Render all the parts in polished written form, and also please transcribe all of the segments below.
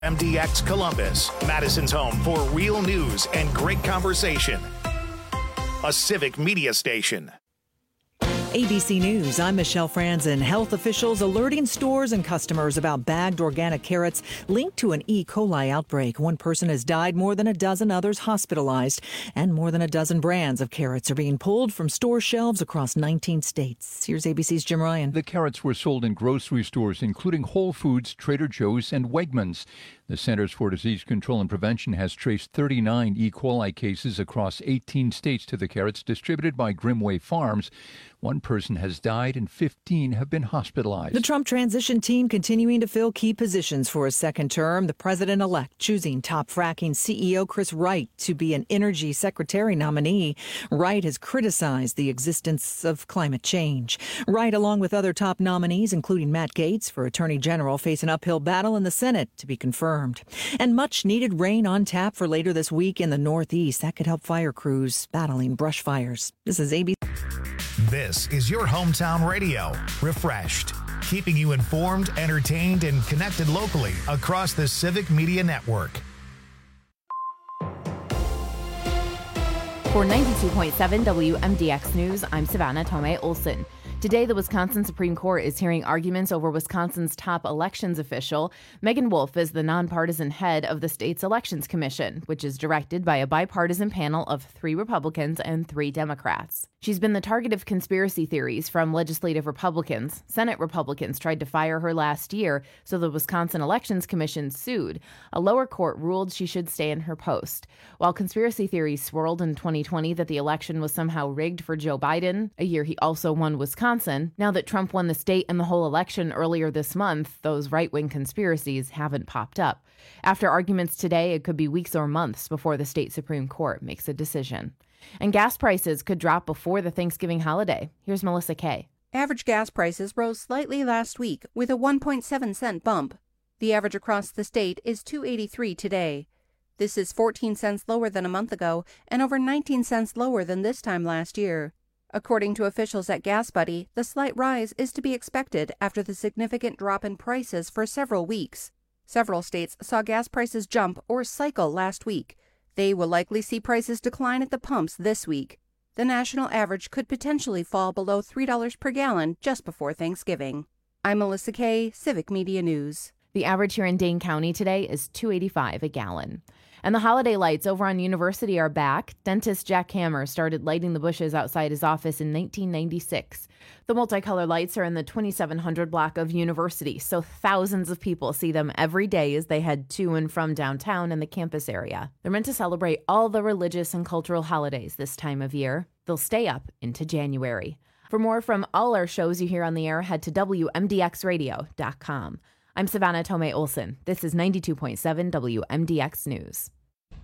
MDX Columbus, Madison's home for real news and great conversation. A civic media station. ABC News, I'm Michelle Franzen. Health officials alerting stores and customers about bagged organic carrots linked to an E. coli outbreak. One person has died, more than a dozen others hospitalized, and more than a dozen brands of carrots are being pulled from store shelves across 19 states. Here's ABC's Jim Ryan. The carrots were sold in grocery stores, including Whole Foods, Trader Joe's, and Wegmans. The Centers for Disease Control and Prevention has traced 39 E. coli cases across 18 states to the carrots distributed by Grimway Farms. One person has died and 15 have been hospitalized. The Trump transition team continuing to fill key positions for a second term. The president-elect choosing top fracking CEO Chris Wright to be an energy secretary nominee. Wright has criticized the existence of climate change. Wright, along with other top nominees, including Matt Gaetz for attorney general, face an uphill battle in the Senate to be confirmed. And much needed rain on tap for later this week in the Northeast. That could help fire crews battling brush fires. This is ABC. This is your hometown radio, Refreshed, keeping you informed, entertained, and connected locally across the Civic Media Network. For 92.7 WMDX News, I'm Savannah Tomei Olson. Today, the Wisconsin Supreme Court is hearing arguments over Wisconsin's top elections official. Megan Wolf is the nonpartisan head of the state's Elections Commission, which is directed by a bipartisan panel of 3 Republicans and 3 Democrats. She's been the target of conspiracy theories from legislative Republicans. Senate Republicans tried to fire her last year, so the Wisconsin Elections Commission sued. A lower court ruled she should stay in her post. While conspiracy theories swirled in 2020 that the election was somehow rigged for Joe Biden, a year he also won Wisconsin, now that Trump won the state and the whole election earlier this month, those right-wing conspiracies haven't popped up. After arguments today, it could be weeks or months before the state Supreme Court makes a decision. And gas prices could drop before the Thanksgiving holiday. Here's Melissa Kay. Average gas prices rose slightly last week with a 1.7-cent bump. The average across the state is $2.83 today. This is 14 cents lower than a month ago and over 19 cents lower than this time last year. According to officials at GasBuddy, the slight rise is to be expected after the significant drop in prices for several weeks. Several states saw gas prices jump or cycle last week. They will likely see prices decline at the pumps this week. The national average could potentially fall below $3 per gallon just before Thanksgiving. I'm Melissa Kay, Civic Media News. The average here in Dane County today is $2.85 a gallon. And the holiday lights over on University are back. Dentist Jack Hammer started lighting the bushes outside his office in 1996. The multicolored lights are in the 2700 block of University, so thousands of people see them every day as they head to and from downtown and the campus area. They're meant to celebrate all the religious and cultural holidays this time of year. They'll stay up into January. For more from all our shows you hear on the air, head to WMDXradio.com. I'm Savannah Tomei Olson. This is 92.7 WMDX News.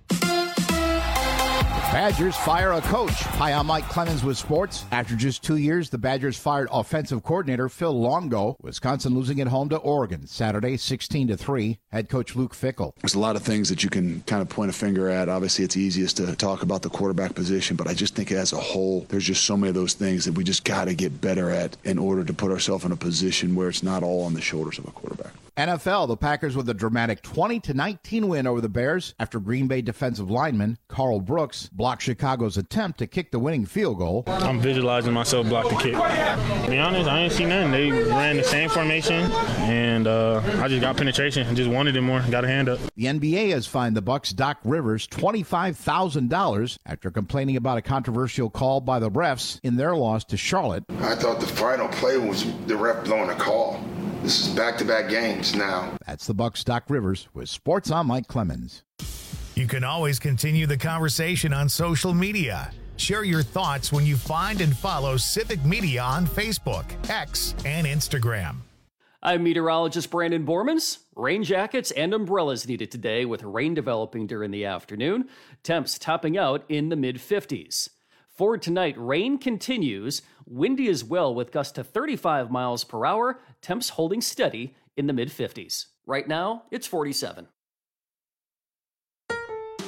Badgers fire a coach. Hi, I'm Mike Clemens with sports. After just 2 years, the Badgers fired offensive coordinator Phil Longo. Wisconsin losing at home to Oregon Saturday, 16-3. Head coach Luke Fickell. There's a lot of things that you can kind of point a finger at. Obviously, it's easiest to talk about the quarterback position, but I just think as a whole, there's just so many of those things that we just got to get better at in order to put ourselves in a position where it's not all on the shoulders of a quarterback. NFL, the Packers with a dramatic 20-19 win over the Bears after Green Bay defensive lineman Carl Brooks blocked Chicago's attempt to kick the winning field goal. I'm visualizing myself block the kick. To be honest, I ain't see nothing. They ran the same formation, and I just got penetration and just wanted it more. Got a hand up. The NBA has fined the Bucks' Doc Rivers $25,000 after complaining about a controversial call by the refs in their loss to Charlotte. I thought the final play was the ref blowing a call. This is back-to-back games now. That's the Bucks' Doc Rivers with Sports on Mike Clemens. You can always continue the conversation on social media. Share your thoughts when you find and follow Civic Media on Facebook, X, and Instagram. I'm meteorologist Brandon Bormans. Rain jackets and umbrellas needed today with rain developing during the afternoon. Temps topping out in the mid-50s. For tonight, rain continues, windy as well with gusts to 35 miles per hour, temps holding steady in the mid-50s. Right now, it's 47. The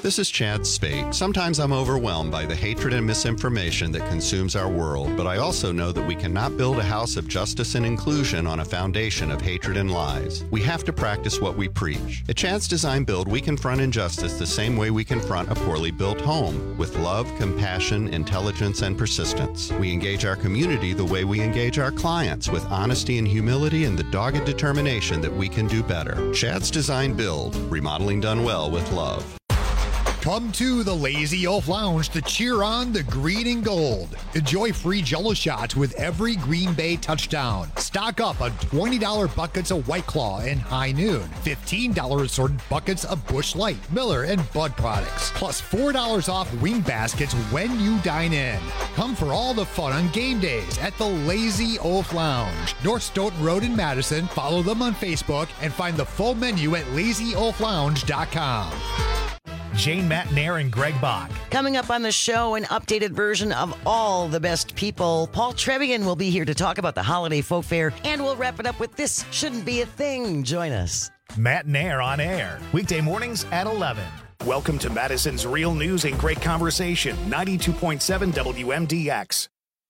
This is Chad Spate. Sometimes I'm overwhelmed by the hatred and misinformation that consumes our world, but I also know that we cannot build a house of justice and inclusion on a foundation of hatred and lies. We have to practice what we preach. At Chad's Design Build, we confront injustice the same way we confront a poorly built home, with love, compassion, intelligence, and persistence. We engage our community the way we engage our clients, with honesty and humility and the dogged determination that we can do better. Chad's Design Build, remodeling done well with love. Come to the Lazy Oaf Lounge to cheer on the green and gold. Enjoy free Jell-O shots with every Green Bay touchdown. Stock up on $20 buckets of White Claw and High Noon. $15 assorted buckets of Busch Light, Miller, and Bud products. Plus $4 off wing baskets when you dine in. Come for all the fun on game days at the Lazy Oaf Lounge. North Stoughton Road in Madison. Follow them on Facebook and find the full menu at lazyoaflounge.com. Jane Matnair and Greg Bach. Coming up on the show, an updated version of All the Best People. Paul Trevian will be here to talk about the holiday folk fair, and we'll wrap it up with This Shouldn't Be a Thing. Join us. Matnair on air, weekday mornings at 11. Welcome to Madison's Real News and Great Conversation, 92.7 WMDX.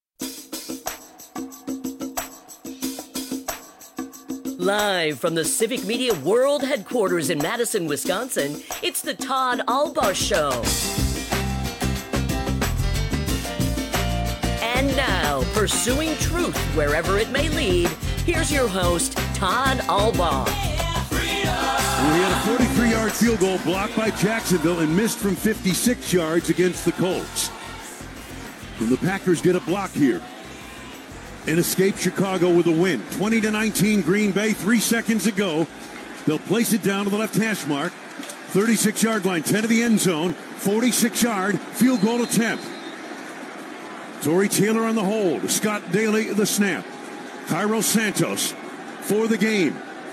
Live from the Civic Media World Headquarters in Madison, Wisconsin, it's the Todd Albaugh Show. And now, pursuing truth wherever it may lead, here's your host, Todd Albaugh. We had a 43-yard field goal blocked by Jacksonville and missed from 56 yards against the Colts. Will the Packers get a block here and escape Chicago with a win? 20-19 Green Bay, 3 seconds ago. They'll place it down to the left hash mark. 36-yard line, 10 to the end zone. 46-yard field goal attempt. Torrey Taylor on the hold. Scott Daly the snap. Cairo Santos for the game.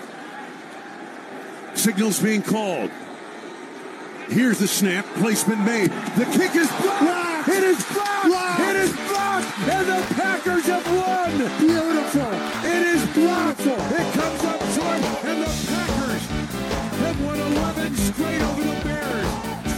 Signals being called. Here's the snap. Placement made. The kick is blocked. It is blocked. It is blocked. And the Packers have won. Beautiful. It is blocked. It comes up short. And the Packers have won 11 straight over the Bears.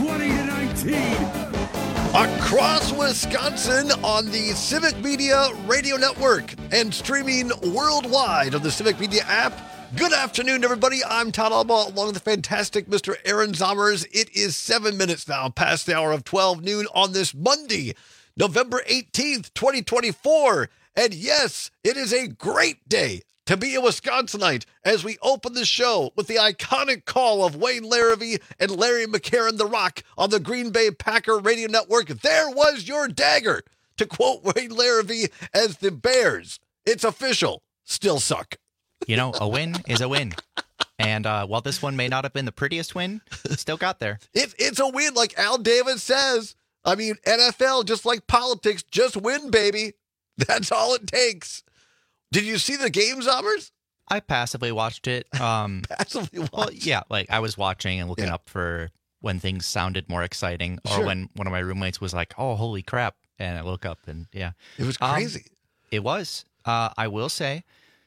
20-19. Across Wisconsin on the Civic Media Radio Network and streaming worldwide on the Civic Media app. Good afternoon, everybody. I'm Todd Albaugh, along with the fantastic Mr. Aaron Zommers. It is 7 minutes now past the hour of 12 noon on this Monday, November 18th, 2024. And yes, it is a great day to be a Wisconsinite as we open the show with the iconic call of Wayne Larrivee and Larry McCarron, The Rock, on the Green Bay Packer Radio Network. There was your dagger, to quote Wayne Larrivee, as the Bears, it's official, still suck. You know, a win is a win. And while this one may not have been the prettiest win, still got there. It's a win, like Al Davis says. I mean, NFL, just like politics, just win, baby. That's all it takes. Did you see the game, Zommers? I passively watched it. Passively watched? Well, yeah, like I was watching and looking up for when things sounded more exciting, or when one of my roommates was like, oh, holy crap. And I look up and, yeah. It was crazy. It was. I will say,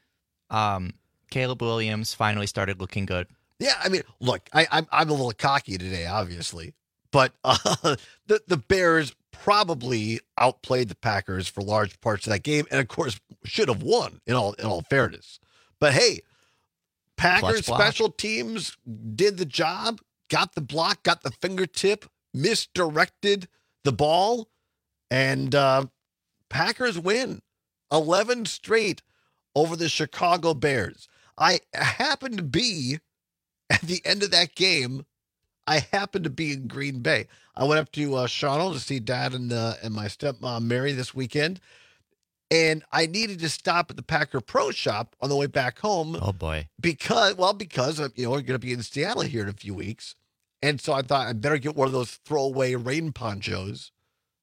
Caleb Williams finally started looking good. Yeah, I mean, look, I'm a little cocky today, obviously, but the Bears probably outplayed the Packers for large parts of that game, and of course should have won in all fairness. But hey, Packers special teams did the job, got the block, got the fingertip, misdirected the ball, and Packers win 11 straight over the Chicago Bears. I happened to be at the end of that game. I happened to be in Green Bay. I went up to Shawano to see Dad and my stepmom Mary this weekend, and I needed to stop at the Packer Pro Shop on the way back home. Oh boy! Because we're going to be in Seattle here in a few weeks, and so I thought I better get one of those throwaway rain ponchos,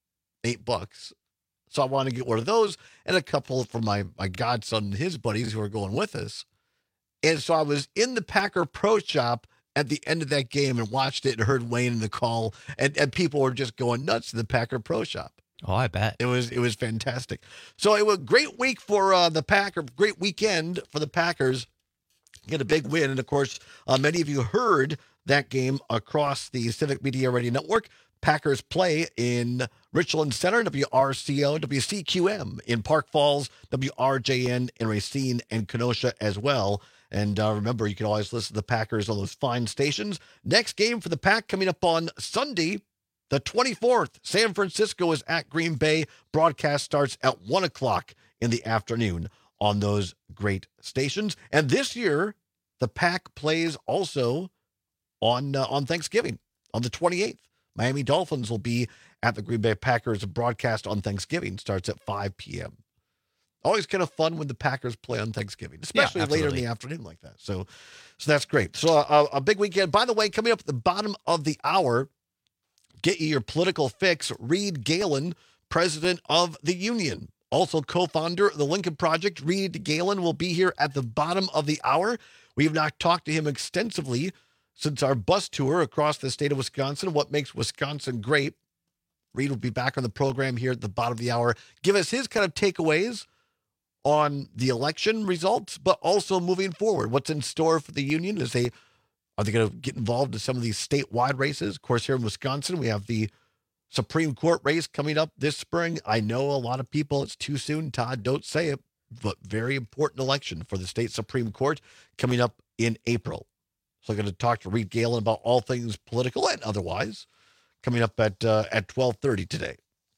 $8. So I wanted to get one of those and a couple for my godson and his buddies who are going with us. And so I was in the Packer Pro Shop at the end of that game and watched it and heard Wayne in the call, and people were just going nuts in the Packer Pro Shop. Oh, I bet. It was fantastic. So it was a great week for the Packer, great weekend for the Packers. Get a big win. And of course, many of you heard that game across the Civic Media Radio Network. Packers play in Richland Center, WRCO, WCQM in Park Falls, WRJN in Racine and Kenosha as well. And remember, you can always listen to the Packers on those fine stations. Next game for the Pack coming up on Sunday, the 24th. San Francisco is at Green Bay. Broadcast starts at 1 o'clock in the afternoon on those great stations. And this year, the Pack plays also on Thanksgiving, on the 28th. Miami Dolphins will be at the Green Bay Packers. Broadcast on Thanksgiving starts at 5 p.m. Always kind of fun when the Packers play on Thanksgiving, especially later in the afternoon like that. So that's great. So a big weekend. By the way, coming up at the bottom of the hour, get you your political fix. Reed Galen, president of the union, also co-founder of the Lincoln Project. Reed Galen will be here at the bottom of the hour. We have not talked to him extensively since our bus tour across the state of Wisconsin, what makes Wisconsin great. Reed will be back on the program here at the bottom of the hour. Give us his kind of takeaways on the election results, but also moving forward. What's in store for the union? Are they going to get involved in some of these statewide races? Of course, here in Wisconsin, we have the Supreme Court race coming up this spring. I know a lot of people, it's too soon, Todd, don't say it, but very important election for the state Supreme Court coming up in April. So I'm going to talk to Reed Galen about all things political and otherwise coming up at 12:30 today.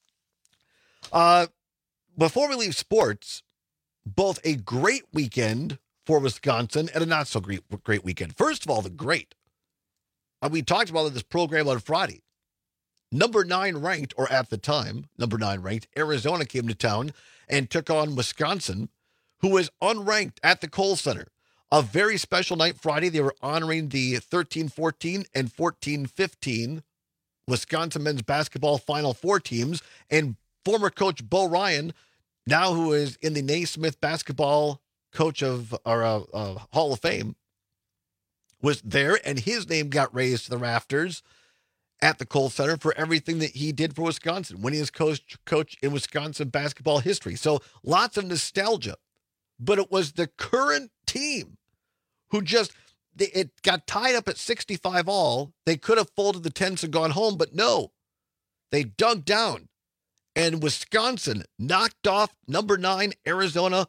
Before we leave sports, both a great weekend for Wisconsin and a not so great weekend. First of all, the great. We talked about this program on Friday. Number 9 ranked, or at the time, number 9 ranked, Arizona came to town and took on Wisconsin, who was unranked at the Kohl Center. A very special night Friday. They were honoring the 13-14 and 14-15 Wisconsin men's basketball Final Four teams. And former coach Bo Ryan, now who is in the Naismith basketball coach of our Hall of Fame, was there, and his name got raised to the rafters at the Kohl Center for everything that he did for Wisconsin, winning as coach in Wisconsin basketball history. So lots of nostalgia. But it was the current team who it got tied up at 65 all. They could have folded the tents and gone home, but no. They dug down, and Wisconsin knocked off number 9 Arizona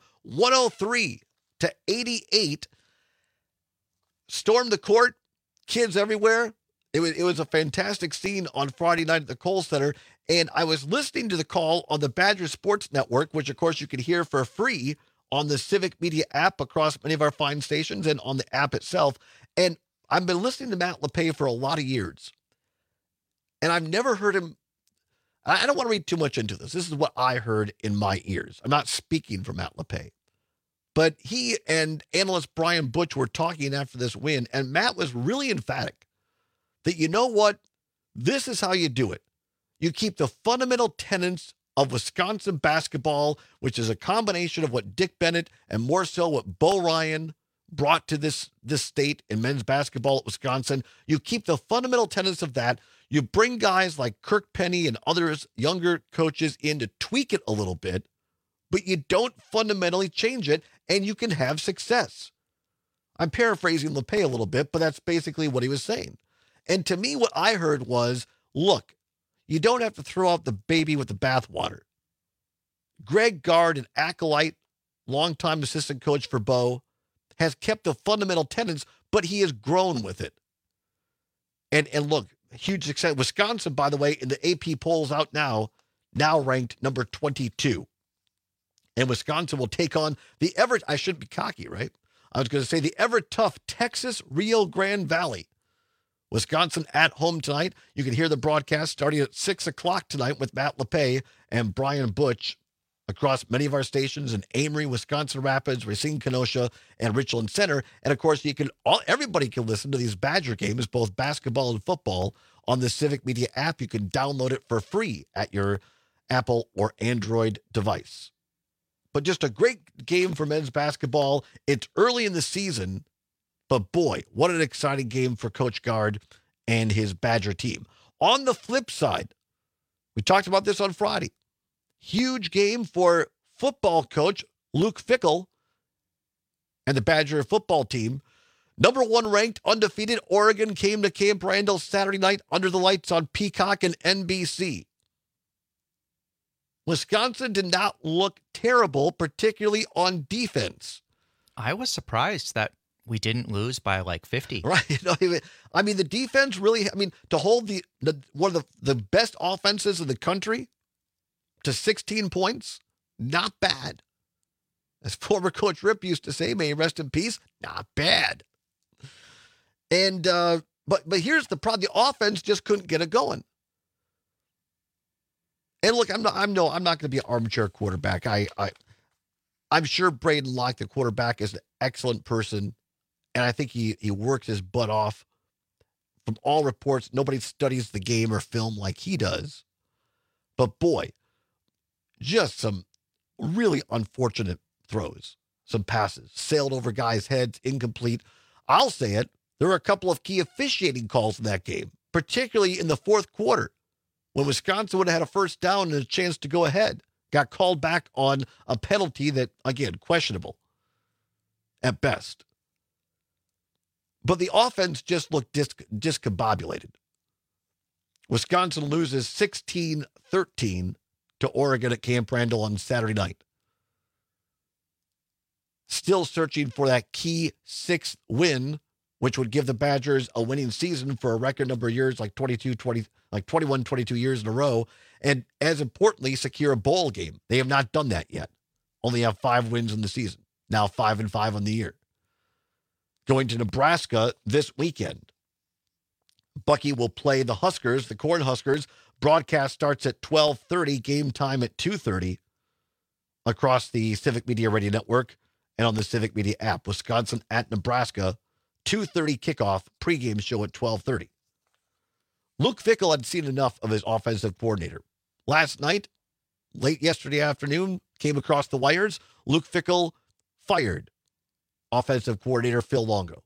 103-88. Stormed the court, kids everywhere. It was a fantastic scene on Friday night at the Kohl Center, and I was listening to the call on the Badger Sports Network, which of course you can hear for free on the Civic Media app across many of our fine stations and on the app itself. And I've been listening to Matt LePay for a lot of years. And I've never heard him. I don't want to read too much into this. This is what I heard in my ears. I'm not speaking for Matt LePay. But he and analyst Brian Butch were talking after this win, and Matt was really emphatic that, you know what? This is how you do it. You keep the fundamental tenets of Wisconsin basketball, which is a combination of what Dick Bennett and more so what Bo Ryan brought to this state in men's basketball at Wisconsin. You keep the fundamental tenets of that. You bring guys like Kirk Penny and others, younger coaches, in to tweak it a little bit, but you don't fundamentally change it, and you can have success. I'm paraphrasing LePay a little bit, but that's basically what he was saying. And to me, what I heard was, look, you don't have to throw out the baby with the bathwater. Greg Gard, an acolyte, longtime assistant coach for Bo, has kept the fundamental tenets, but he has grown with it. And look, huge success. Wisconsin, by the way, in the AP polls out now ranked number 22. And Wisconsin will take on the I should be cocky, right? I was going to say the ever tough Texas Rio Grande Valley. Wisconsin at home tonight. You can hear the broadcast starting at 6 o'clock tonight with Matt LePay and Brian Butch across many of our stations in Amory, Wisconsin Rapids, Racine, Kenosha, and Richland Center. And of course, everybody can listen to these Badger games, both basketball and football, on the Civic Media app. You can download it for free at your Apple or Android device. But just a great game for men's basketball. It's early in the season, but boy, what an exciting game for Coach Gard and his Badger team. On the flip side, we talked about this on Friday. Huge game for football coach Luke Fickell and the Badger football team. Number 1 ranked, undefeated Oregon came to Camp Randall Saturday night under the lights on Peacock and NBC. Wisconsin did not look terrible, particularly on defense. I was surprised that we didn't lose by like 50. Right. I mean, the defense really, to hold one of the best offenses in the country to 16 points, not bad. As former Coach Rip used to say, may he rest in peace, not bad. And but here's the problem: the offense just couldn't get it going. And look, I'm not going to be an armchair quarterback. I'm sure Braden Locke, the quarterback, is an excellent person, and I think he works his butt off. From all reports, nobody studies the game or film like he does. But boy, just some really unfortunate throws, some passes, sailed over guys' heads, incomplete. I'll say it. There were a couple of key officiating calls in that game, particularly in the fourth quarter, when Wisconsin would have had a first down and a chance to go ahead. Got called back on a penalty that, again, questionable at best. But the offense just looked discombobulated. Wisconsin loses 16-13 to Oregon at Camp Randall on Saturday night. Still searching for that key 6th win, which would give the Badgers a winning season for a record number of years, like 21, 22 years in a row. And as importantly, secure a bowl game. They have not done that yet. Only have 5 wins in the season. Now 5-5 on the year. Going to Nebraska this weekend. Bucky will play the Huskers, the Cornhuskers. Broadcast starts at 12:30, game time at 2:30 across the Civic Media Radio Network and on the Civic Media app. Wisconsin at Nebraska, 2:30 kickoff, pregame show at 12:30. Luke Fickell had seen enough of his offensive coordinator. Last night, late yesterday afternoon, came across the wires. Luke Fickell fired offensive coordinator Phil Longo.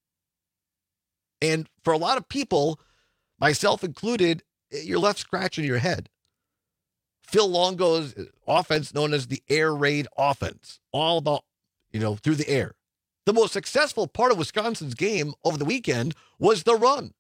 And for a lot of people, myself included, you're left scratching your head. Phil Longo's offense, known as the air raid offense, all about, through the air. The most successful part of Wisconsin's game over the weekend was the run.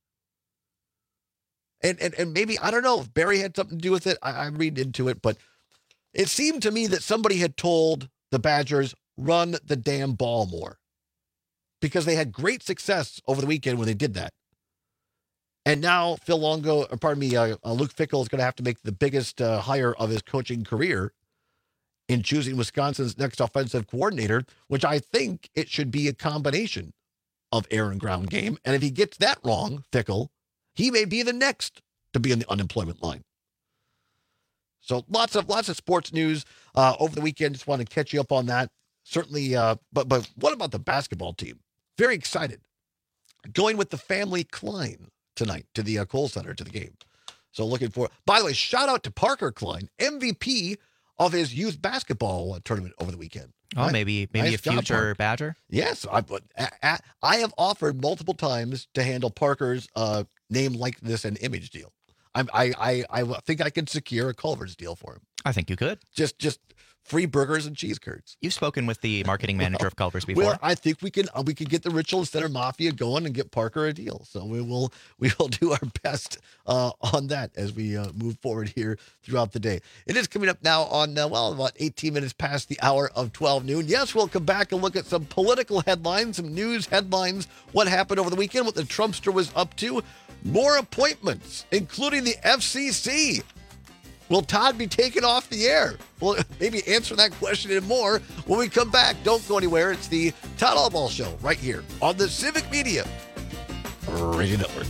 And maybe, I don't know if Barry had something to do with it. I'm reading into it, but it seemed to me that somebody had told the Badgers, run the damn ball more. Because they had great success over the weekend when they did that. And now Luke Fickell is going to have to make the biggest hire of his coaching career in choosing Wisconsin's next offensive coordinator, which I think it should be a combination of air and ground game. And if he gets that wrong, Fickell, he may be the next to be in the unemployment line. So lots of sports news over the weekend. Just want to catch you up on that. Certainly, but what about the basketball team? Very excited. Going with the family Klein tonight to the Kohl Center to the game. So looking for, by the way, shout out to Parker Klein, MVP of his youth basketball tournament over the weekend. Oh, right? maybe nice a future Badger? Yes. I have offered multiple times to handle Parker's name, likeness, and image deal. I think I can secure a Culver's deal for him. I think you could. Just free burgers and cheese curds. You've spoken with the marketing manager of Culver's before. Well, I think we can get the Richland Center Mafia going and get Parker a deal. So we will do our best on that as we move forward here throughout the day. It is coming up now on about 18 minutes past the hour of 12 noon. Yes, we'll come back and look at some political headlines, some news headlines, what happened over the weekend, what the Trumpster was up to, more appointments, including the FCC. Will Todd be taken off the air? We'll maybe answer that question and more when we come back. Don't go anywhere. It's the Todd Albaugh Show right here on the Civic Media Radio Network.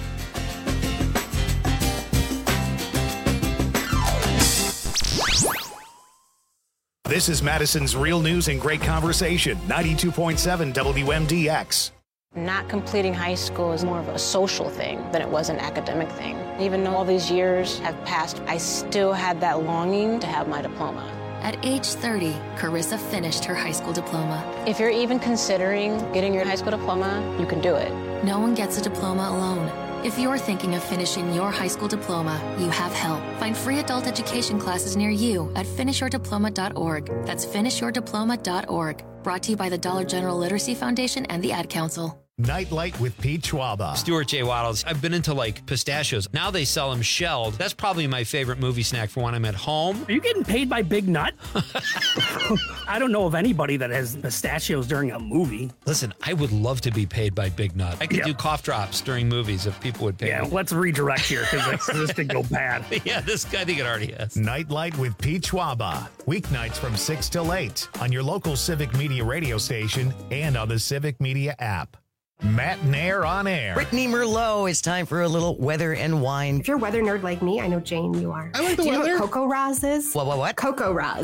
This is Madison's Real News and Great Conversation, 92.7 WMDX. Not completing high school is more of a social thing than it was an academic thing. Even though all these years have passed, I still had that longing to have my diploma. At age 30, Carissa finished her high school diploma. If you're even considering getting your high school diploma, you can do it. No one gets a diploma alone. If you're thinking of finishing your high school diploma, you have help. Find free adult education classes near you at finishyourdiploma.org. That's finishyourdiploma.org. Brought to you by the Dollar General Literacy Foundation and the Ad Council. Nightlight with Pete Schwaba. Stuart J. Waddles. I've been into pistachios. Now they sell them shelled. That's probably my favorite movie snack for when I'm at home. Are you getting paid by Big Nut? I don't know of anybody that has pistachios during a movie. Listen, I would love to be paid by Big Nut. I could do cough drops during movies if people would pay me. Yeah, let's redirect here because this did go bad. Yeah, I think it already has. Nightlight with Pete Schwaba. Weeknights from 6 till 8 on your local Civic Media radio station and on the Civic Media app. Matt Nair on air. Brittany Merlot, it's time for a little weather and wine. If you're a weather nerd like me, I know Jane, you are. I like the weather. weather. You know what CoCoRaHS is? What? CoCoRaHS.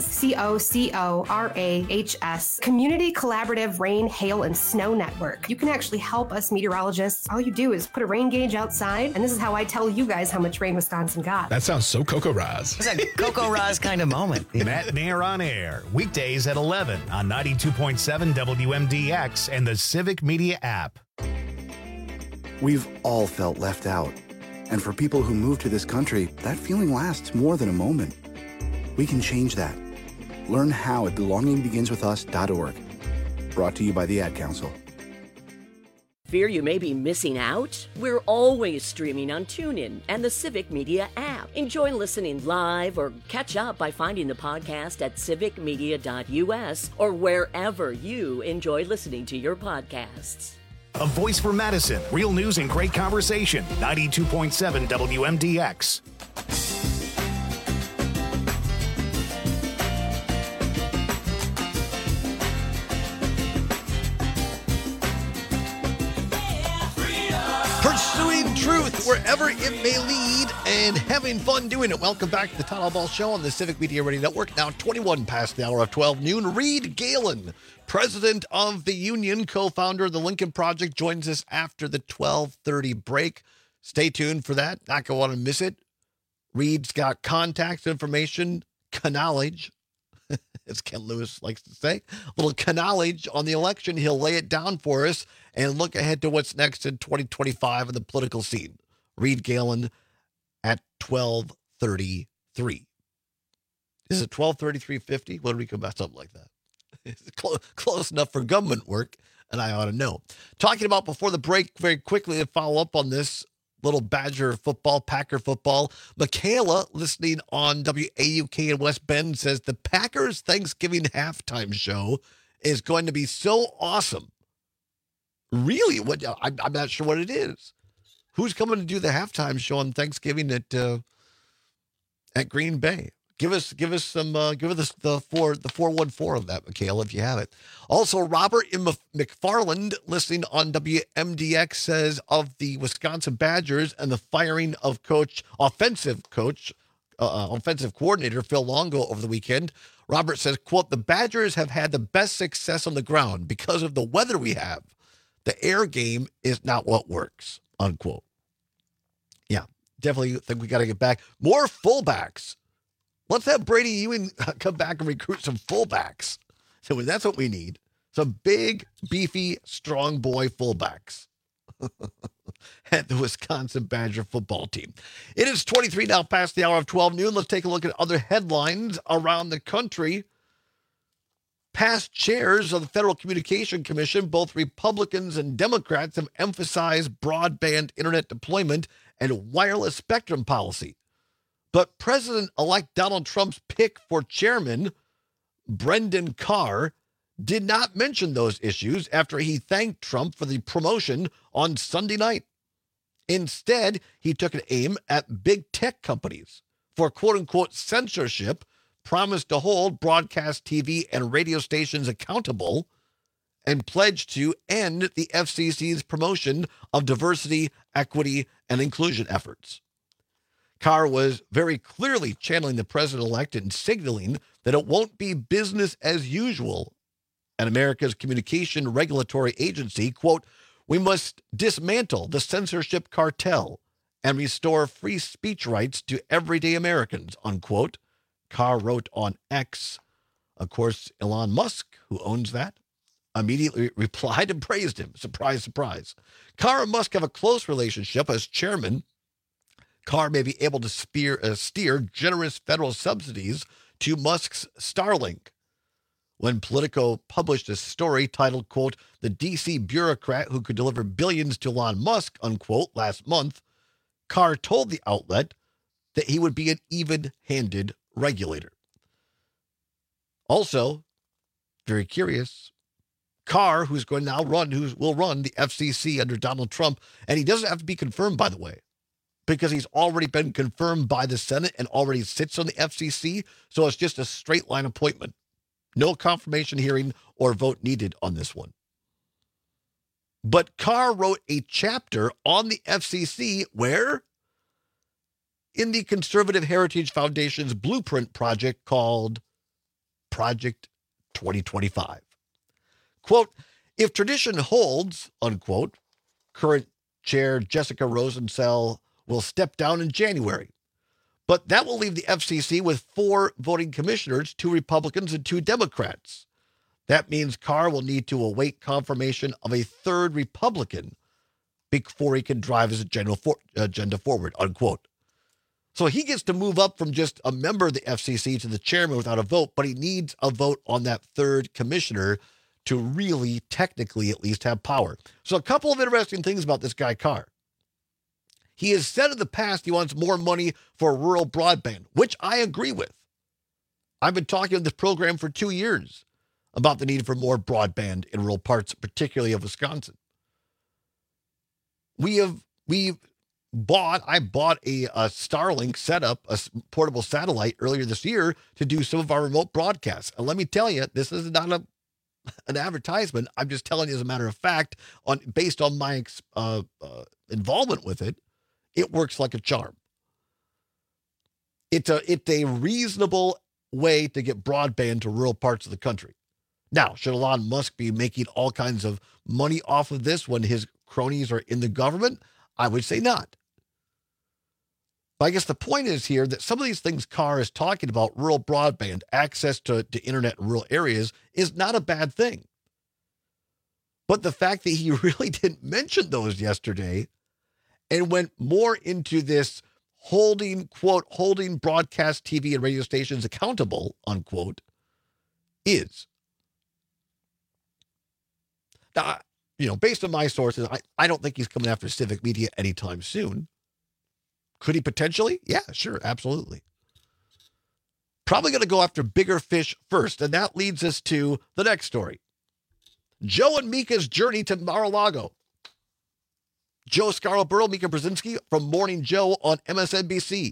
CoCoRaHS. Community Collaborative Rain, Hail, and Snow Network. You can actually help us meteorologists. All you do is put a rain gauge outside, and this is how I tell you guys how much rain Wisconsin got. That sounds so CoCoRaHS. It's a CoCoRaHS kind of moment. Matt Nair on air. Weekdays at 11 on 92.7 WMDX and the Civic Media app. We've all felt left out. And for people who move to this country, that feeling lasts more than a moment. We can change that. Learn how at belongingbeginswithus.org. Brought to you by the Ad Council. Fear you may be missing out? We're always streaming on TuneIn and the Civic Media app. Enjoy listening live or catch up by finding the podcast at civicmedia.us or wherever you enjoy listening to your podcasts. A voice for Madison. Real news and great conversation. 92.7 WMDX. Pursuing truth wherever it may lead and having fun doing it. Welcome back to the Todd Ball Show on the Civic Media Radio Network. Now 21 past the hour of 12 noon. Reed Galen, president of the union, co-founder of the Lincoln Project, joins us after the 12:30 break. Stay tuned for that. Not going to want to miss it. Reed's got contact information, knowledge, as Ken Lewis likes to say, a little knowledge on the election. He'll lay it down for us and look ahead to what's next in 2025 in the political scene. Reed Galen at 12:33. Is it 12:33:50? What do we come about? Something like that. It's close enough for government work, and I ought to know. Talking about before the break, very quickly to follow up on this little Badger football, Packer football. Michaela, listening on WAUK in West Bend, says the Packers Thanksgiving halftime show is going to be so awesome. Really? What? I'm not sure what it is. Who's coming to do the halftime show on Thanksgiving at Green Bay? Give us the 414 of that, Michaela, if you have it. Also, Robert in McFarland, listening on WMDX, says of the Wisconsin Badgers and the firing of offensive coordinator Phil Longo over the weekend. Robert says, quote, the Badgers have had the best success on the ground because of the weather we have. The air game is not what works, unquote. Yeah, definitely think we got to get back. More fullbacks. Let's have Brady Ewing come back and recruit some fullbacks. So that's what we need. Some big, beefy, strong boy fullbacks at the Wisconsin Badger football team. It is 23 now past the hour of 12 noon. Let's take a look at other headlines around the country. Past chairs of the Federal Communication Commission, both Republicans and Democrats, have emphasized broadband internet deployment and wireless spectrum policy. But President-elect Donald Trump's pick for chairman, Brendan Carr, did not mention those issues after he thanked Trump for the promotion on Sunday night. Instead, he took an aim at big tech companies for quote-unquote censorship, promised to hold broadcast TV and radio stations accountable, and pledged to end the FCC's promotion of diversity, equity, and inclusion efforts. Carr was very clearly channeling the president-elect and signaling that it won't be business as usual at America's communication regulatory agency. Quote, we must dismantle the censorship cartel and restore free speech rights to everyday Americans, unquote. Carr wrote on X. Of course, Elon Musk, who owns that, immediately replied and praised him. Surprise, surprise. Carr and Musk have a close relationship. As chairman, Carr may be able to steer generous federal subsidies to Musk's Starlink. When Politico published a story titled, quote, "The D.C. bureaucrat who could deliver billions to Elon Musk," unquote, last month, Carr told the outlet that he would be an even-handed regulator. Also, very curious, Carr, who will run the FCC under Donald Trump, and he doesn't have to be confirmed, by the way, because he's already been confirmed by the Senate and already sits on the FCC, so it's just a straight line appointment. No confirmation hearing or vote needed on this one. But Carr wrote a chapter on the FCC where? In the Conservative Heritage Foundation's blueprint project called Project 2025. Quote, "If tradition holds," unquote, current chair Jessica Rosenthal will step down in January. But that will leave the FCC with 4 voting commissioners, 2 Republicans and 2 Democrats. That means Carr will need to await confirmation of a 3rd Republican before he can drive his agenda forward, unquote. So he gets to move up from just a member of the FCC to the chairman without a vote, but he needs a vote on that 3rd commissioner to really, technically at least, have power. So a couple of interesting things about this guy, Carr. He has said in the past he wants more money for rural broadband, which I agree with. I've been talking on this program for 2 years about the need for more broadband in rural parts, particularly of Wisconsin. I bought a Starlink setup, a portable satellite earlier this year to do some of our remote broadcasts. And let me tell you, this is not an advertisement. I'm just telling you as a matter of fact, based on my involvement with it. It works like a charm. It's a reasonable way to get broadband to rural parts of the country. Now, should Elon Musk be making all kinds of money off of this when his cronies are in the government? I would say not. But I guess the point is here that some of these things Carr is talking about, rural broadband, access to internet in rural areas, is not a bad thing. But the fact that he really didn't mention those yesterday and went more into this holding broadcast TV and radio stations accountable, unquote, is. Now, based on my sources, I don't think he's coming after civic media anytime soon. Could he potentially? Yeah, sure, absolutely. Probably going to go after bigger fish first, and that leads us to the next story. Joe and Mika's journey to Mar-a-Lago. Joe Scarborough, Mika Brzezinski from Morning Joe on MSNBC.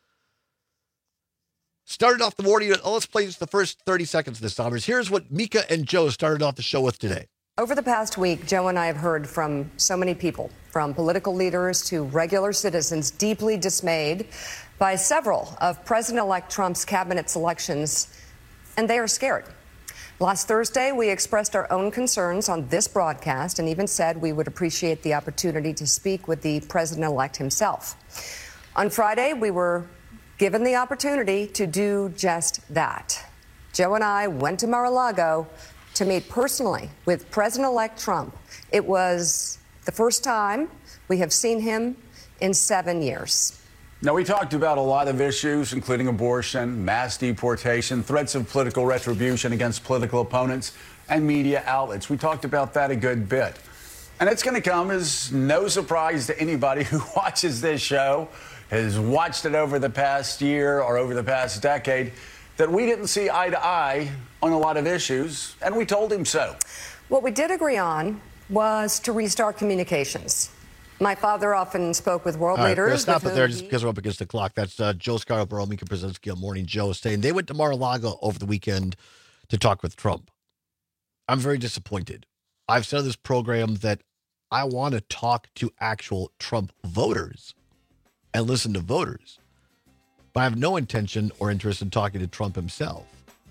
Started off the morning, let's play just the first 30 seconds of this, Sommers. Here's what Mika and Joe started off the show with today. Over the past week, Joe and I have heard from so many people, from political leaders to regular citizens, deeply dismayed by several of President-elect Trump's cabinet selections, and they are scared. Last Thursday, we expressed our own concerns on this broadcast and even said we would appreciate the opportunity to speak with the president-elect himself. On Friday, we were given the opportunity to do just that. Joe and I went to Mar-a-Lago to meet personally with President-elect Trump. It was the first time we have seen him in 7 years. Now, we talked about a lot of issues, including abortion, mass deportation, threats of political retribution against political opponents, and media outlets. We talked about that a good bit. And it's going to come as no surprise to anybody who watches this show, has watched it over the past year or over the past decade, that we didn't see eye to eye on a lot of issues, and we told him so. What we did agree on was to restart communications. My father often spoke with world leaders. Let's stop it there just because we're up against the clock. That's Joe Scarborough, Mika Brzezinski on Morning Joe, saying they went to Mar-a-Lago over the weekend to talk with Trump. I'm very disappointed. I've said on this program that I want to talk to actual Trump voters and listen to voters. But I have no intention or interest in talking to Trump himself.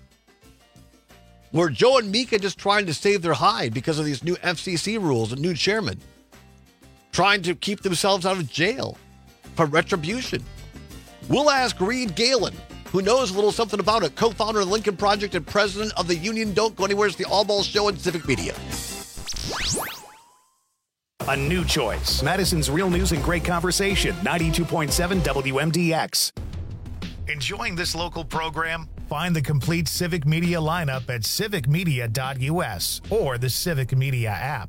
Were Joe and Mika just trying to save their hide because of these new FCC rules and new chairman? Trying to keep themselves out of jail for retribution? We'll ask Reed Galen, who knows a little something about it. Co-founder of the Lincoln Project and president of the Union Don't Go Anywhere. It's the All Balls Show in Civic Media. A new choice. Madison's Real News and Great Conversation, 92.7 WMDX. Enjoying this local program? Find the complete Civic Media lineup at civicmedia.us or the Civic Media app.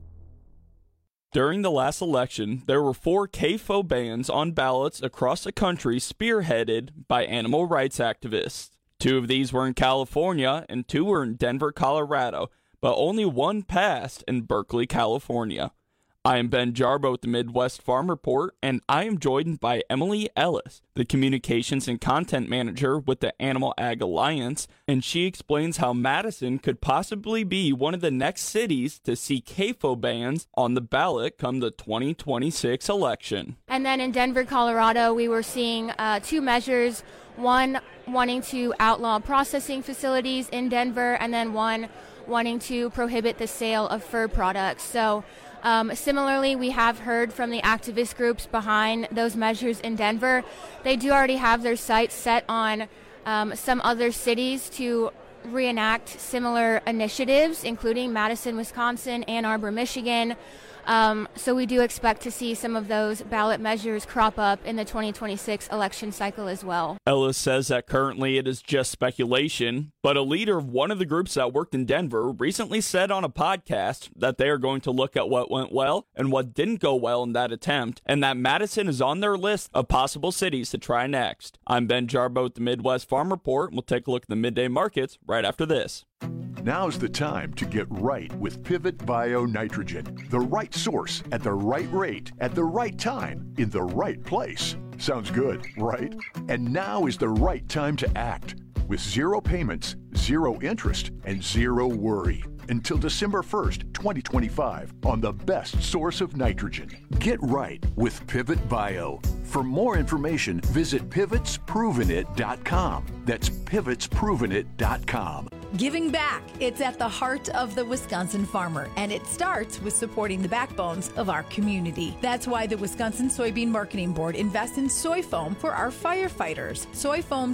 During the last election, there were 4 CAFO bans on ballots across the country spearheaded by animal rights activists. 2 of these were in California and 2 were in Denver, Colorado, but only 1 passed in Berkeley, California. I am Ben Jarbo with the Midwest Farm Report, and I am joined by Emily Ellis, the Communications and Content Manager with the Animal Ag Alliance, and she explains how Madison could possibly be one of the next cities to see CAFO bans on the ballot come the 2026 election. And then in Denver, Colorado, we were seeing 2 measures, one wanting to outlaw processing facilities in Denver, and then one wanting to prohibit the sale of fur products. So similarly, we have heard from the activist groups behind those measures in Denver. They do already have their sights set on some other cities to reenact similar initiatives, including Madison, Wisconsin, Ann Arbor, Michigan. So we do expect to see some of those ballot measures crop up in the 2026 election cycle as well. Ellis says that currently it is just speculation, but a leader of one of the groups that worked in Denver recently said on a podcast that they are going to look at what went well and what didn't go well in that attempt, and that Madison is on their list of possible cities to try next. I'm Ben Jarbo with the Midwest Farm Report, and we'll take a look at the midday markets right after this. Now's the time to get right with Pivot Bio Nitrogen. The right source at the right rate at the right time in the right place. Sounds good, right? And now is the right time to act. With 0 payments, 0 interest, and 0 worry. Until December 1st, 2025 on the best source of nitrogen. Get right with Pivot Bio. For more information, visit pivotsprovenit.com. That's pivotsprovenit.com. Giving back. It's at the heart of the Wisconsin farmer, and it starts with supporting the backbones of our community. That's why the Wisconsin Soybean Marketing Board invests in soy foam for our firefighters. Soy foam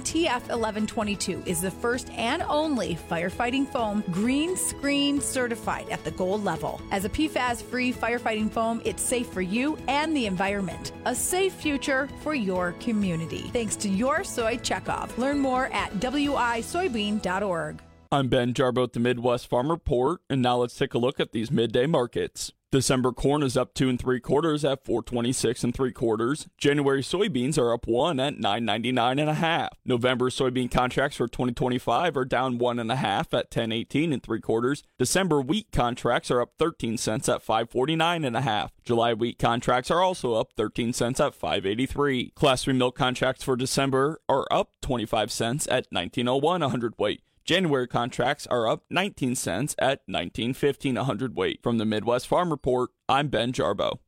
TF1122 is the first and only firefighting foam green screen certified at the gold level. As a PFAS-free firefighting foam, it's safe for you and the environment. A safe future for your community. Thanks to your soy checkoff. Learn more at wisoybean.org. I'm Ben Jarbo at the Midwest Farm Report, and now let's take a look at these midday markets. December corn is up 2 3/4 at $4.26 3/4. January soybeans are up 1 at $9.99 1/2. November soybean contracts for 2025 are down 1 1/2 at $10.18 3/4. December wheat contracts are up 13 cents at $5.49 1/2. July wheat contracts are also up 13 cents at $5.83. Class 3 milk contracts for December are up 25 cents at $19.01 a hundredweight. January contracts are up 19 cents at $19.15 a hundredweight. From the Midwest Farm Report, I'm Ben Jarbo.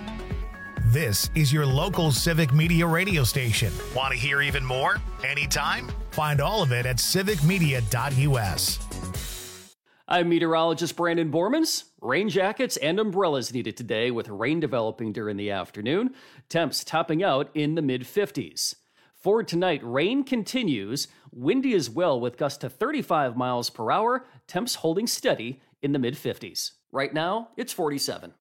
This is your local Civic Media radio station. Want to hear even more? Anytime? Find all of it at civicmedia.us. I'm meteorologist Brandon Bormans. Rain jackets and umbrellas needed today with rain developing during the afternoon. Temps topping out in the mid-50s. For tonight, rain continues, windy as well with gusts to 35 miles per hour, temps holding steady in the mid-50s. Right now, it's 47.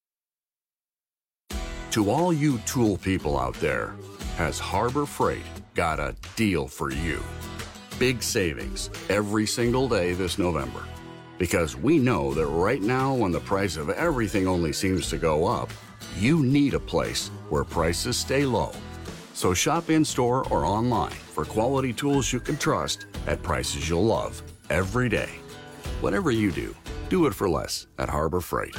To all you tool people out there, has Harbor Freight got a deal for you? Big savings every single day this November. Because we know that right now, when the price of everything only seems to go up, you need a place where prices stay low. So shop in-store or online for quality tools you can trust at prices you'll love every day. Whatever you do, do it for less at Harbor Freight.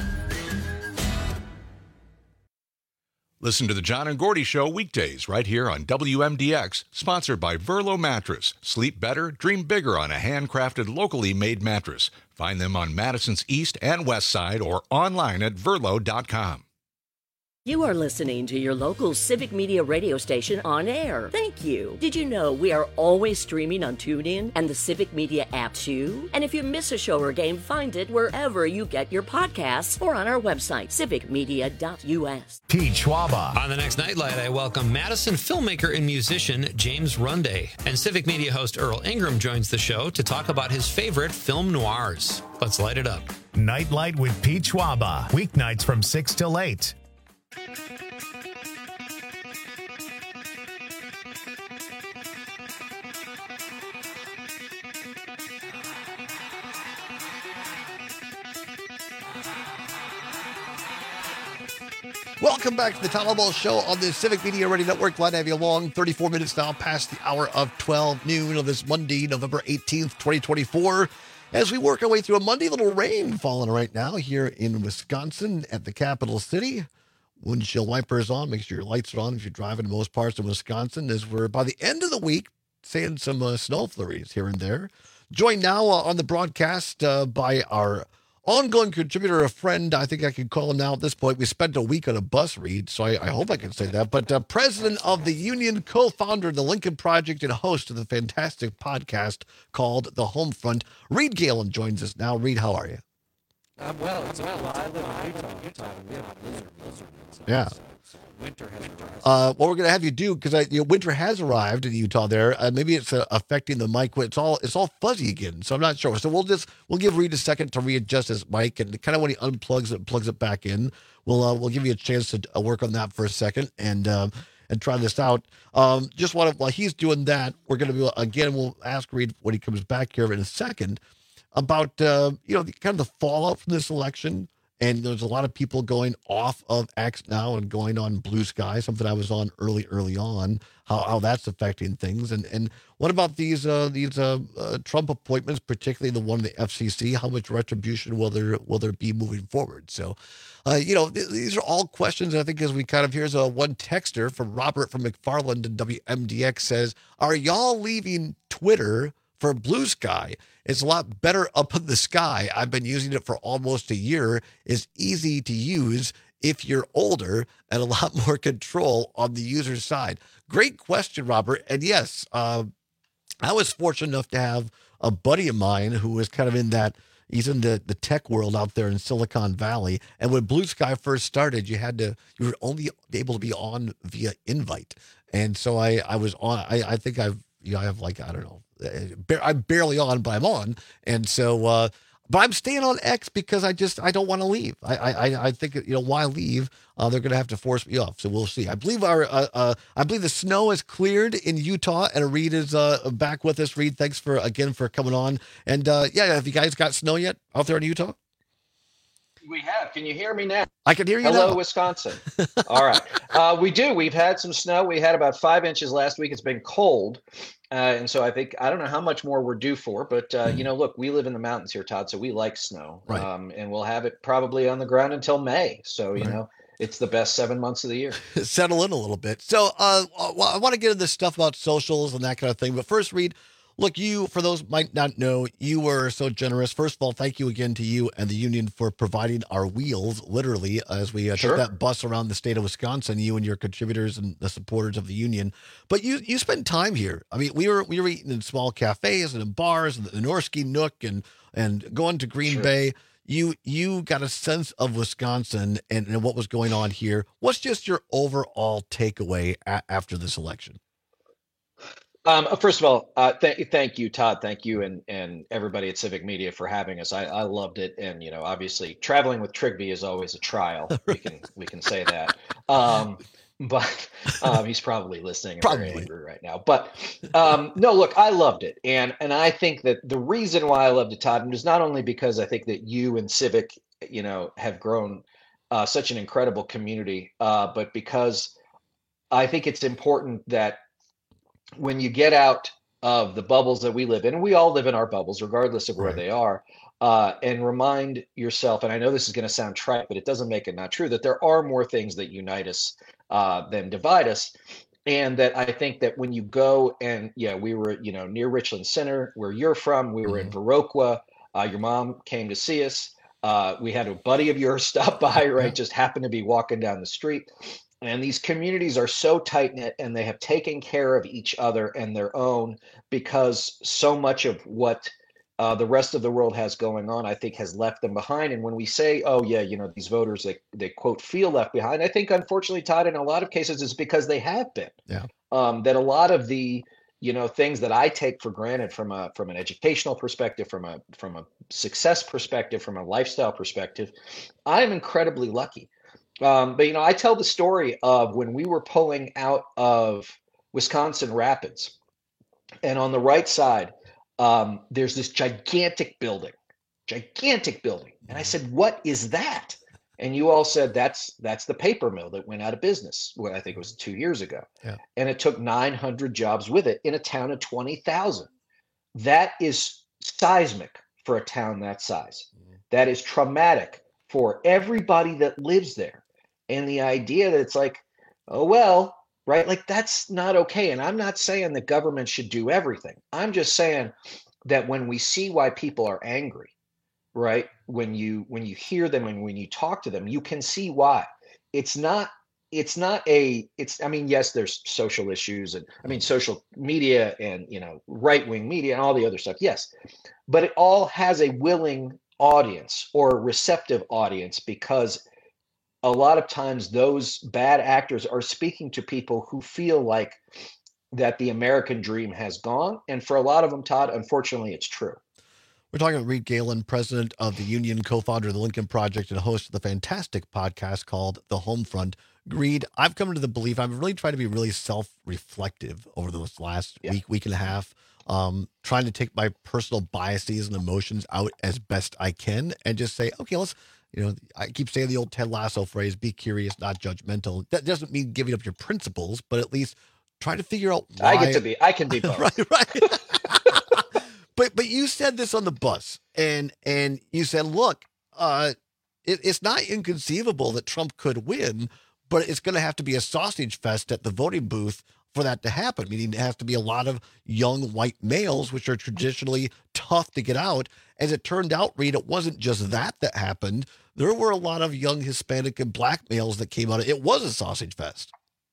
Listen to the John and Gordy Show weekdays right here on WMDX, sponsored by Verlo Mattress. Sleep better, dream bigger on a handcrafted, locally made mattress. Find them on Madison's East and West Side or online at Verlo.com. You are listening to your local Civic Media radio station on air. Thank you. Did you know we are always streaming on TuneIn and the Civic Media app too? And if you miss a show or game, find it wherever you get your podcasts or on our website, civicmedia.us. Pete Schwaba. On the next Nightlight, I welcome Madison filmmaker and musician James Runday. And Civic Media host Earl Ingram joins the show to talk about his favorite film noirs. Let's light it up. Nightlight with Pete Schwaba. Weeknights from 6 till 8. Welcome back to the Tom Ball Show on the Civic Media Radio Network. Glad to have you along. 34 minutes now past the hour of 12 noon on this Monday, November 18th, 2024. As we work our way through a Monday, little rain falling right now here in Wisconsin at the capital city. Windshield wipers on. Make sure your lights are on if you're driving in most parts of Wisconsin, as we're by the end of the week seeing some snow flurries here and there. Joined now on the broadcast by our ongoing contributor, a friend, I think I can call him now at this point. We spent a week on a bus read, so I hope I can say that. But president of the Union, co-founder of the Lincoln Project, and host of the fantastic podcast called The Homefront, Reed Galen joins us now. Reed, how are you? Well, it's well. I live in Utah, and we have a blizzard. Yeah. So winter has arrived. What we're going to have you do, because winter has arrived in Utah there. Maybe it's affecting the mic. It's all fuzzy again, so I'm not sure. So we'll give Reed a second to readjust his mic, and kind of when he unplugs it, plugs it back in, we'll give you a chance to work on that for a second and try this out. Just while he's doing that, we're going to be we'll ask Reed when he comes back here in a second about kind of the fallout from this election. And there's a lot of people going off of X now and going on Blue Sky, something I was on early on, how that's affecting things. And what about these Trump appointments, particularly the one in the FCC? How much retribution will there be moving forward? So, these are all questions. I think as we kind of, here's one texter from Robert from McFarland and WMDX says, are y'all leaving Twitter for Blue Sky? It's a lot better up in the sky. I've been using it for almost a year. It's easy to use if you're older and a lot more control on the user side. Great question, Robert. And yes, I was fortunate enough to have a buddy of mine who was kind of he's in the tech world out there in Silicon Valley. And when Blue Sky first started, you were only able to be on via invite. And so I was on, I think I have I don't know, I'm barely on, but I'm on. And so, but I'm staying on X because I don't want to leave. I think, why leave? They're going to have to force me off. So we'll see. I believe I believe the snow has cleared in Utah, and Reed is back with us. Reed, thanks for coming on. And have you guys got snow yet out there in Utah? We have. Can you hear me now? I can hear you now. Hello, Wisconsin. All right. We do. We've had some snow. We had about 5 inches last week. It's been cold. And so I don't know how much more we're due for, but, look, we live in the mountains here, Todd, so we like snow. Right. And we'll have it probably on the ground until May. So, it's the best 7 months of the year. Settle in a little bit. So I want to get into this stuff about socials and that kind of thing. But first, Reed, look, for those who might not know, you were so generous. First of all, thank you again to you and the union for providing our wheels, literally, as we took that bus around the state of Wisconsin, you and your contributors and the supporters of the union. But you spent time here. I mean, we were eating in small cafes and in bars and the Norsky Nook and going to Green Bay. You got a sense of Wisconsin and what was going on here. What's just your overall takeaway after this election? First of all, thank you, Todd. Thank you and everybody at Civic Media for having us. I loved it. And, obviously traveling with Trigby is always a trial. We can say that. But he's probably listening and very angry right now. But no, look, I loved it. And I think that the reason why I loved it, Todd, is not only because I think that you and Civic, have grown such an incredible community, but because I think it's important that when you get out of the bubbles that we live in, and we all live in our bubbles, regardless of where they are, and remind yourself, and I know this is going to sound trite, but it doesn't make it not true, that there are more things that unite us than divide us. And that I think that when you go and, we were, near Richland Center, where you're from, we were in Viroqua, your mom came to see us. We had a buddy of yours stop by, right? Just happened to be walking down the street. And these communities are so tight knit, and they have taken care of each other and their own, because so much of what the rest of the world has going on, I think, has left them behind. And when we say, oh, yeah, these voters, they quote, feel left behind, I think, unfortunately, Todd, in a lot of cases, it's because they have been. Yeah. That a lot of the things that I take for granted from an educational perspective, from a success perspective, from a lifestyle perspective, I am incredibly lucky. But I tell the story of when we were pulling out of Wisconsin Rapids, and on the right side, there's this gigantic building. And I said, what is that? And you all said, that's the paper mill that went out of business. Well, I think it was 2 years ago. Yeah. And it took 900 jobs with it in a town of 20,000. That is seismic for a town that size. That is traumatic for everybody that lives there. And the idea that it's like, oh, well, right? Like, that's not okay. And I'm not saying the government should do everything. I'm just saying that when we see why people are angry, right? When you hear them and when you talk to them, you can see why. Yes, there's social issues and social media and, right-wing media and all the other stuff. Yes. But it all has a willing audience or a receptive audience, because a lot of times those bad actors are speaking to people who feel like that the American dream has gone. And for a lot of them, Todd, unfortunately, it's true. We're talking with Reed Galen, president of the Union, co-founder of the Lincoln Project, and host of the fantastic podcast called The Homefront. Reed, I've come to the belief, I've really tried to be really self-reflective over this last week and a half, trying to take my personal biases and emotions out as best I can and just say, okay, let's, I keep saying the old Ted Lasso phrase, be curious, not judgmental. That doesn't mean giving up your principles, but at least try to figure out why. I can be both. right. But you said this on the bus, and you said, look, it's not inconceivable that Trump could win, but it's going to have to be a sausage fest at the voting booth for that to happen. Meaning it has to be a lot of young white males, which are traditionally tough to get out. As it turned out, Reed, it wasn't just that happened. There were a lot of young Hispanic and black males that came out. It was a sausage fest.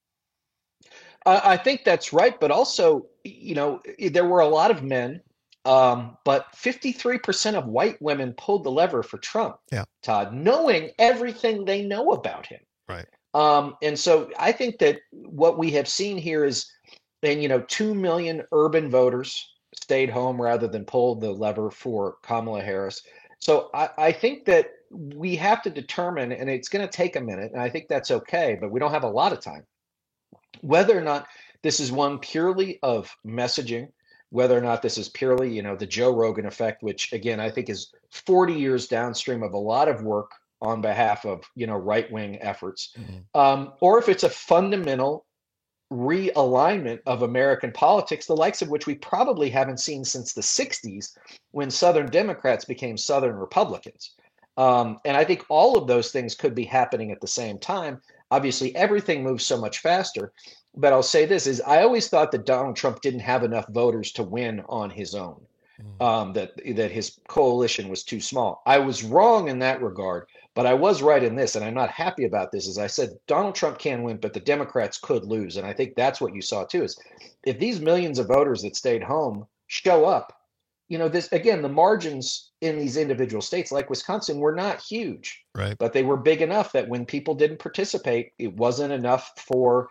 I think that's right. But also, there were a lot of men, but 53% of white women pulled the lever for Trump, Todd, knowing everything they know about him. Right. And so I think that what we have seen here is, 2 million urban voters stayed home rather than pulled the lever for Kamala Harris. So I think that we have to determine, and it's going to take a minute, and I think that's okay, but we don't have a lot of time, whether or not this is one purely of messaging, whether or not this is purely, the Joe Rogan effect, which again, I think is 40 years downstream of a lot of work on behalf of, right-wing efforts, or if it's a fundamental realignment of American politics, the likes of which we probably haven't seen since the 60s when Southern Democrats became Southern Republicans. And I think all of those things could be happening at the same time. Obviously, everything moves so much faster. But I'll say this is I always thought that Donald Trump didn't have enough voters to win on his own, that his coalition was too small. I was wrong in that regard, but I was right in this, and I'm not happy about this. As I said, Donald Trump can win, but the Democrats could lose. And I think that's what you saw too, is if these millions of voters that stayed home show up, this again, the margins in these individual states like Wisconsin were not huge, right? But they were big enough that when people didn't participate, it wasn't enough for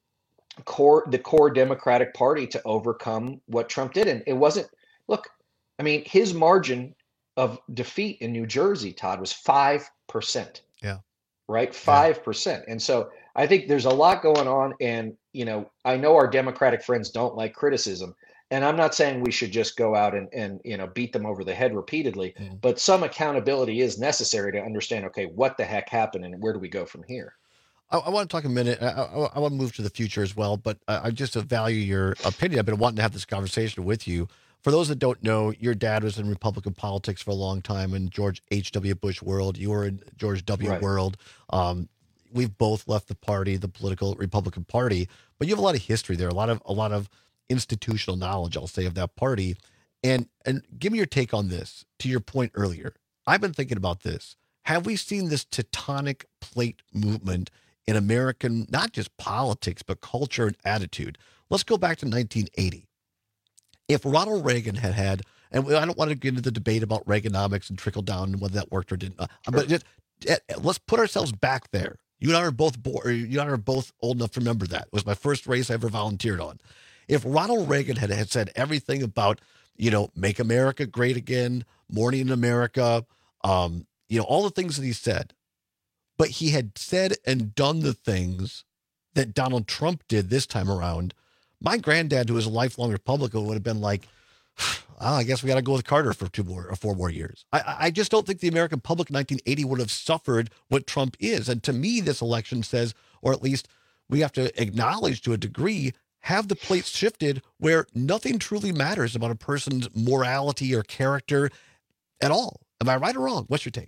the core Democratic Party to overcome what Trump did. And it wasn't, look, I mean, his margin of defeat in New Jersey, Todd, was 5%. Yeah. Right? 5%. Yeah. And so I think there's a lot going on. And, I know our Democratic friends don't like criticism. And I'm not saying we should just go out and beat them over the head repeatedly, but some accountability is necessary to understand, okay, what the heck happened and where do we go from here? I want to talk a minute. I want to move to the future as well, but I just value your opinion. I've been wanting to have this conversation with you. For those that don't know, your dad was in Republican politics for a long time in George H.W. Bush world. You were in George W. world. We've both left the party, the political Republican Party, but you have a lot of history there, a lot of institutional knowledge, I'll say, of that party. And give me your take on this. To your point earlier, I've been thinking about this. Have we seen this tectonic plate movement in American, not just politics, but culture and attitude? Let's go back to 1980. If Ronald Reagan had, and I don't want to get into the debate about Reaganomics and trickle down and whether that worked or didn't, but just, let's put ourselves back there. You and I are both old enough to remember that. It was my first race I ever volunteered on. If Ronald Reagan had said everything about, make America great again, Morning in America, all the things that he said, but he had said and done the things that Donald Trump did this time around, my granddad, who was a lifelong Republican, would have been like, I guess we got to go with Carter for 2 more or 4 more years. I just don't think the American public in 1980 would have suffered what Trump is. And to me, this election says, or at least we have to acknowledge to a degree, have the plates shifted where nothing truly matters about a person's morality or character at all. Am I right or wrong? What's your take?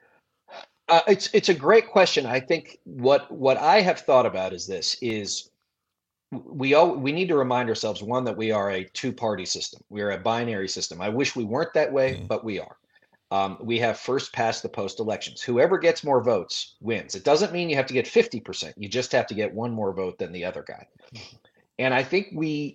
It's a great question. I think what I have thought about is this: we need to remind ourselves, one, that we are a 2-party system. We are a binary system. I wish we weren't that way, but we are. We have first past the post elections. Whoever gets more votes wins. It doesn't mean you have to get 50%. You just have to get one more vote than the other guy. And I think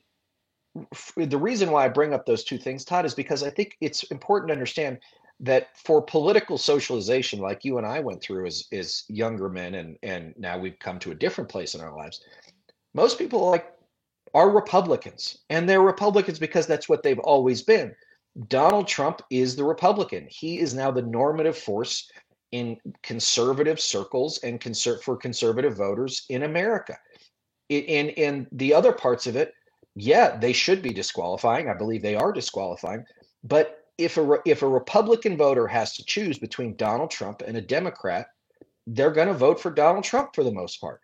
the reason why I bring up those two things, Todd, is because I think it's important to understand that for political socialization, like you and I went through as younger men, and now we've come to a different place in our lives, most people are Republicans, and they're Republicans because that's what they've always been. Donald Trump is the Republican. He is now the normative force in conservative circles and for conservative voters in America. In the other parts of it, yeah, they should be disqualifying. I believe they are disqualifying. But if a Republican voter has to choose between Donald Trump and a Democrat, they're going to vote for Donald Trump for the most part.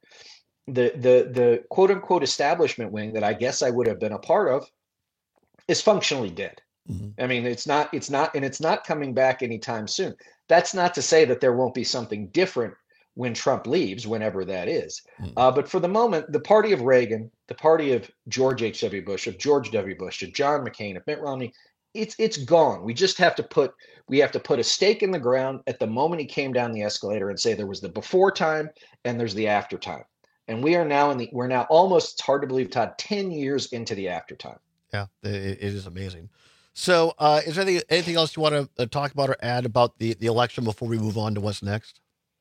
The quote unquote establishment wing that I guess I would have been a part of is functionally dead. Mm-hmm. I mean, it's not coming back anytime soon. That's not to say that there won't be something different when Trump leaves, whenever that is. Mm-hmm. But for the moment, the party of Reagan, the party of George H.W. Bush, of George W. Bush, of John McCain, of Mitt Romney, it's gone. We just have to put a stake in the ground at the moment he came down the escalator and say there was the before time and there's the after time. And we're now almost, it's hard to believe, Todd, 10 years into the after time. Yeah, it is amazing. So is there anything else you want to talk about or add about the election before we move on to what's next?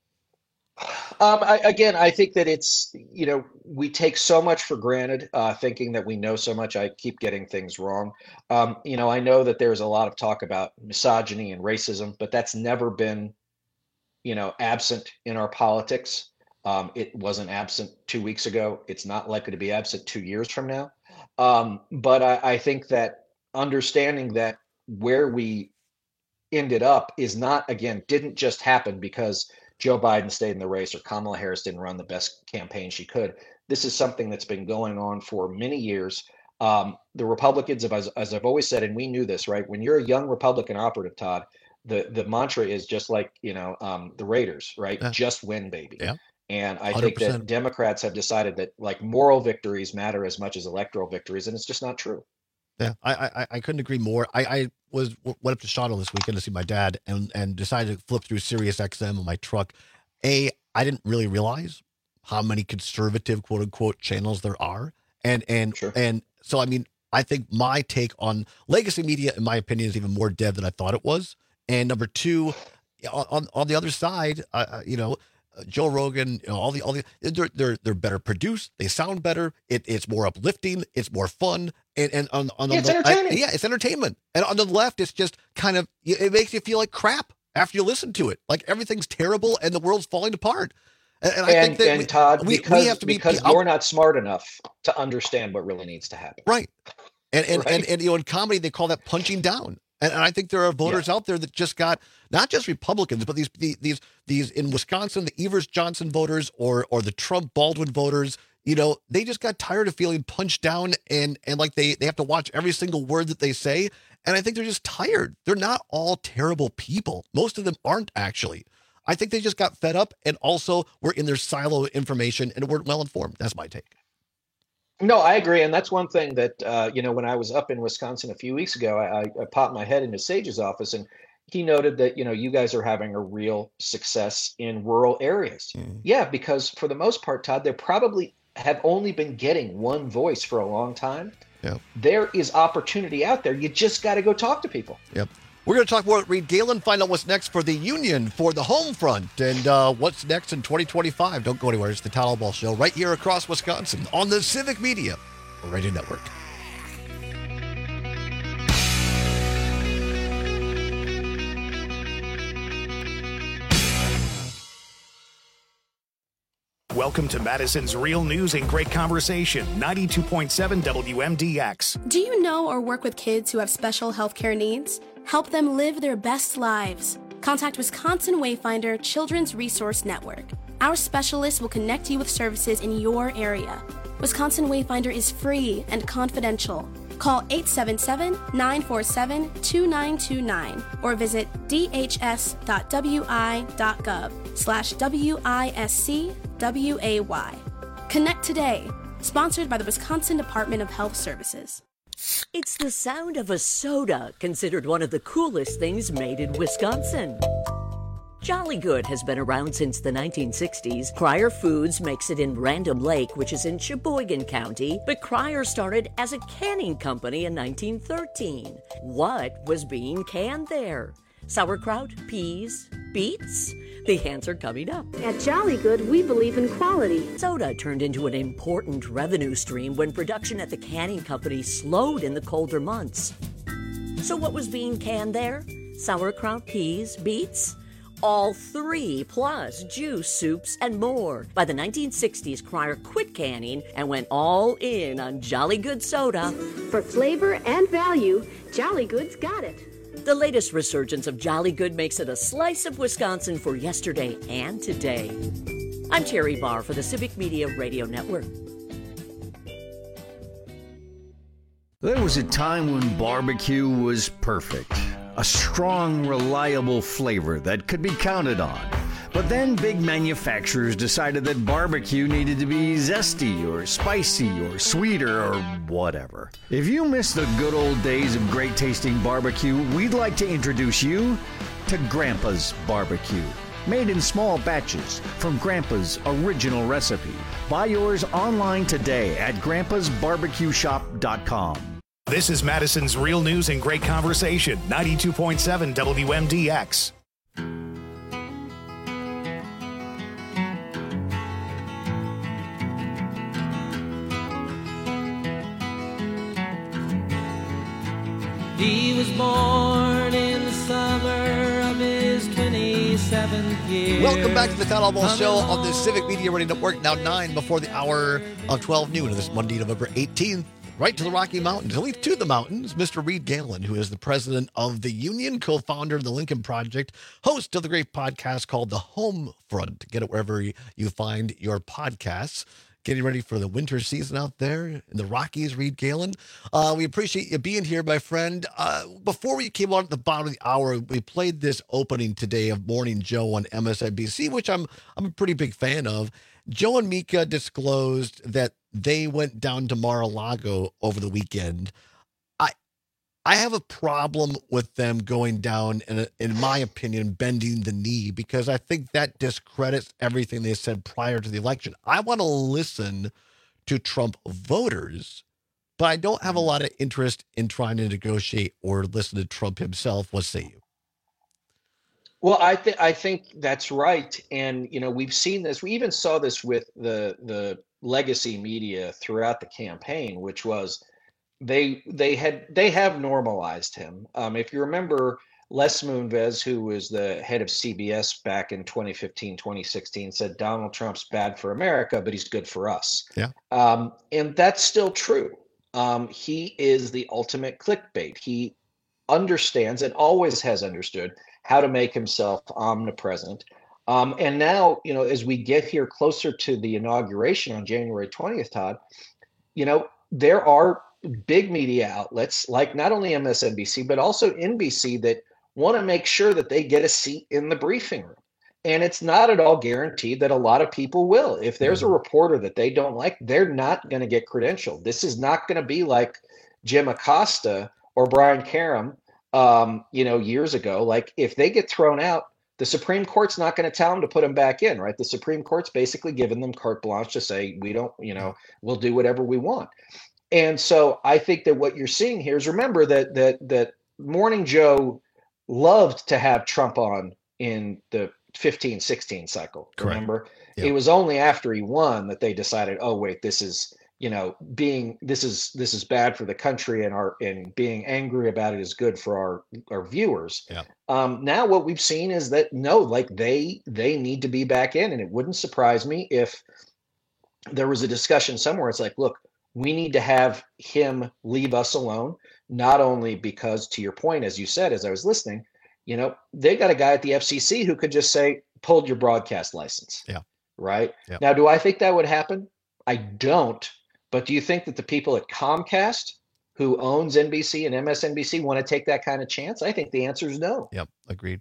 I think that it's, we take so much for granted, thinking that we know so much. I keep getting things wrong. I know that there's a lot of talk about misogyny and racism, but that's never been, absent in our politics. It wasn't absent 2 weeks ago. It's not likely to be absent 2 years from now. But I think that understanding that where we ended up didn't just happen because Joe Biden stayed in the race or Kamala Harris didn't run the best campaign she could. This is something that's been going on for many years. The Republicans, as I've always said, and we knew this, right? When you're a young Republican operative, Todd, the mantra is just like, the Raiders, right? Yeah. Just win, baby. Yeah. And I 100%. Think that Democrats have decided that moral victories matter as much as electoral victories, and it's just not true. Yeah, I couldn't agree more. I went up to Shawnee this weekend to see my dad and decided to flip through Sirius XM on my truck. I didn't really realize how many conservative quote unquote channels there are. And sure. And so, I mean, I think my take on legacy media, in my opinion, is even more dead than I thought it was. And number two, on the other side, Joe Rogan, they're better produced. They sound better. It's more uplifting. It's more fun. And it's entertainment. It's entertainment. And on the left, it's just kind of, it makes you feel like crap after you listen to it. Like everything's terrible and the world's falling apart. And I think that Todd, we have to because you're not smart enough to understand what really needs to happen. Right. And in comedy, they call that punching down. And I think there are voters out there that just got not just Republicans, but these in Wisconsin, the Evers Johnson voters or the Trump Baldwin voters, they just got tired of feeling punched down and like they have to watch every single word that they say. And I think they're just tired. They're not all terrible people. Most of them aren't actually. I think they just got fed up and also were in their silo of information and weren't well informed. That's my take. No, I agree. And that's one thing that, when I was up in Wisconsin a few weeks ago, I popped my head into Sage's office and he noted that, you guys are having a real success in rural areas. Yeah, because for the most part, Todd, they probably have only been getting one voice for a long time. Yep. There is opportunity out there. You just got to go talk to people. Yep. We're going to talk more with Reed Galen, find out what's next for the Union, for the home front, and what's next in 2025. Don't go anywhere. It's the Todd Ball Show right here across Wisconsin on the Civic Media Radio Network. Welcome to Madison's Real News and Great Conversation, 92.7 WMDX. Do you know or work with kids who have special healthcare needs? Help them live their best lives. Contact Wisconsin Wayfinder Children's Resource Network. Our specialists will connect you with services in your area. Wisconsin Wayfinder is free and confidential. Call 877-947-2929 or visit dhs.wi.gov/WISCWAY. Connect today. Sponsored by the Wisconsin Department of Health Services. It's the sound of a soda, considered one of the coolest things made in Wisconsin. Jolly Good has been around since the 1960s. Cryer Foods makes it in Random Lake, which is in Sheboygan County, but Cryer started as a canning company in 1913. What was being canned there? Sauerkraut, peas, beets? The answer coming up. At Jolly Good, we believe in quality. Soda turned into an important revenue stream when production at the canning company slowed in the colder months. So what was being canned there? Sauerkraut, peas, beets? All three, plus juice, soups, and more. By the 1960s, Cryer quit canning and went all in on Jolly Good soda. For flavor and value, Jolly Good's got it. The latest resurgence of Jolly Good makes it a slice of Wisconsin for yesterday and today. I'm Terry Barr for the Civic Media Radio Network. There was a time when barbecue was perfect. A strong, reliable flavor that could be counted on. But then big manufacturers decided that barbecue needed to be zesty or spicy or sweeter or whatever. If you miss the good old days of great tasting barbecue, we'd like to introduce you to Grandpa's Barbecue. Made in small batches from Grandpa's original recipe. Buy yours online today at grandpasbarbecueshop.com. This is Madison's Real News and Great Conversation, 92.7 WMDX. He was born in the summer of his 27th year. Welcome back to the Todd Ball Show on the Civic Media Radio Network, now 9 before the hour of 12 noon on this Monday, November 18th. Right to the Rocky Mountains, at least to the mountains, Mr. Reed Galen, who is the president of the Union, co-founder of the Lincoln Project, host of the great podcast called The Home Front. Get it wherever you find your podcasts. Getting ready for the winter season out there in the Rockies, Reed Galen. We appreciate you being here, my friend. Before we came on at the bottom of the hour, we played this opening today of Morning Joe on MSNBC, which I'm a pretty big fan of. Joe and Mika disclosed that they went down to Mar-a-Lago over the weekend. I have a problem with them going down and, in my opinion, bending the knee, because I think that discredits everything they said prior to the election. I want to listen to Trump voters, but I don't have a lot of interest in trying to negotiate or listen to Trump himself. What say you? Well, I think that's right. And, we've seen this. We even saw this with the legacy media throughout the campaign, which was they have normalized him. If you remember, Les Moonves, who was the head of CBS back in 2015, 2016, said Donald Trump's bad for America, but he's good for us. Yeah. And that's still true. He is the ultimate clickbait. He understands and always has understood how to make himself omnipresent. And now, as we get here closer to the inauguration on January 20th, Todd, there are big media outlets like not only MSNBC, but also NBC that want to make sure that they get a seat in the briefing room. And it's not at all guaranteed that a lot of people will. If there's a reporter that they don't like, they're not going to get credentialed. This is not going to be like Jim Acosta or Brian Karem years ago, like if they get thrown out, the Supreme Court's not going to tell them to put them back in, right? The Supreme Court's basically given them carte blanche to say, we don't, we'll do whatever we want. And so I think that what you're seeing here is, remember that Morning Joe loved to have Trump on in the 15-16 cycle. Correct. Remember, Yeah. It was only after he won that they decided, oh wait, this is bad for the country, and being angry about it is good for our viewers. Yeah. Now what we've seen is that no, like they need to be back in, and it wouldn't surprise me if there was a discussion somewhere. It's like, look, we need to have him leave us alone, not only because, to your point, as you said, as I was listening, they got a guy at the FCC who could just say, pulled your broadcast license. Yeah. Right. Yeah. Now, do I think that would happen? I don't. But do you think that the people at Comcast, who owns NBC and MSNBC, want to take that kind of chance? I think the answer is no. Yep. Agreed.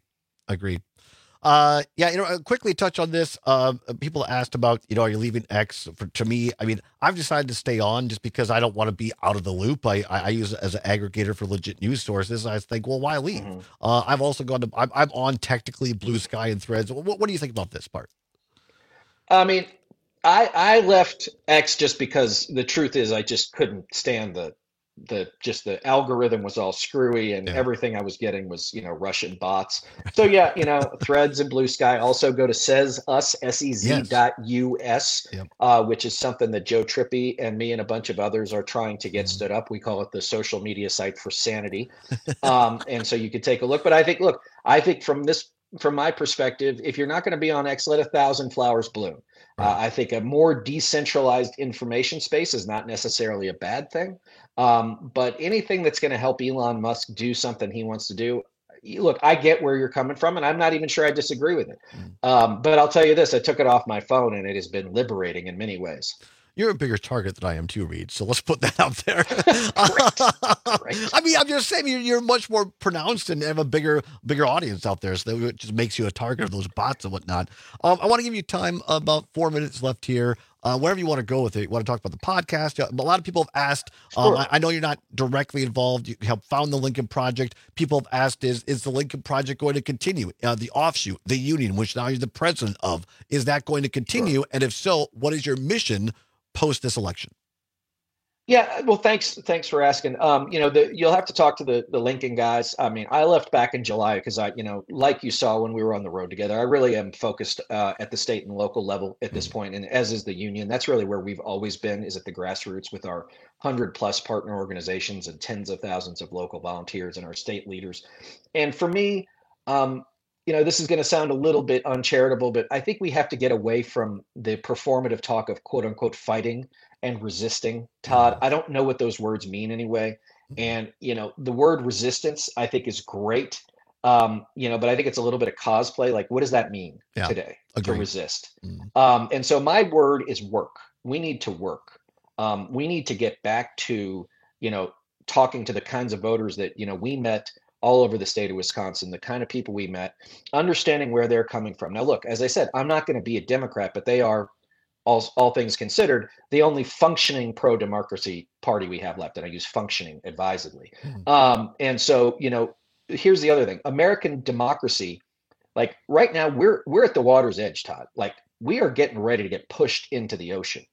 Quickly touch on this. People asked about, are you leaving X? To me, I mean, I've decided to stay on just because I don't want to be out of the loop. I use it as an aggregator for legit news sources. I think, well, why leave? Mm-hmm. I've also gone to, I'm on technically Blue Sky and Threads. What do you think about this part? I mean, I left X just because the truth is I just couldn't stand the algorithm was all screwy, and everything I was getting was, Russian bots. So Threads and Blue Sky. Also go to SEZ.us, which is something that Joe Trippi and me and a bunch of others are trying to get stood up. We call it the social media site for sanity. And so you could take a look. But I think from my perspective, if you're not going to be on X, let 1,000 flowers bloom. I think a more decentralized information space is not necessarily a bad thing. But anything that's going to help Elon Musk do something he wants to do, look, I get where you're coming from, and I'm not even sure I disagree with it. But I'll tell you this, I took it off my phone, and it has been liberating in many ways. You're a bigger target than I am too, Reed. So let's put that out there. Great. I mean, I'm just saying you're much more pronounced and have a bigger audience out there. So that just makes you a target of those bots and whatnot. I want to give you time, about 4 minutes left here. Wherever you want to go with it. You want to talk about the podcast? A lot of people have asked, Sure. I know you're not directly involved. You helped found the Lincoln Project. People have asked, is the Lincoln Project going to continue? The offshoot, the union, which now you're the president of, is that going to continue? Sure. And if so, what is your mission post this election? Yeah, well, thanks for asking. You'll have to talk to the Lincoln guys. I mean, I left back in July because like you saw when we were on the road together, I really am focused at the state and local level at this point, and as is the union. That's really where we've always been, is at the grassroots with our 100+ partner organizations and tens of thousands of local volunteers and our state leaders. And for me, this is going to sound a little bit uncharitable, but I think we have to get away from the performative talk of quote unquote fighting and resisting, Todd. I don't know what those words mean anyway. And, the word resistance, I think, is great. But I think it's a little bit of cosplay. Like, what does that mean today? Agreed. To resist? And so my word is work. We need to work. We need to get back to, talking to the kinds of voters that, we met all over the state of Wisconsin, the kind of people we met, understanding where they're coming from. Now, look, as I said, I'm not going to be a Democrat, but they are, all things considered, the only functioning pro-democracy party we have left. And I use functioning advisedly. And so, here's the other thing. American democracy, like right now, we're at the water's edge, Todd. Like, we are getting ready to get pushed into the ocean.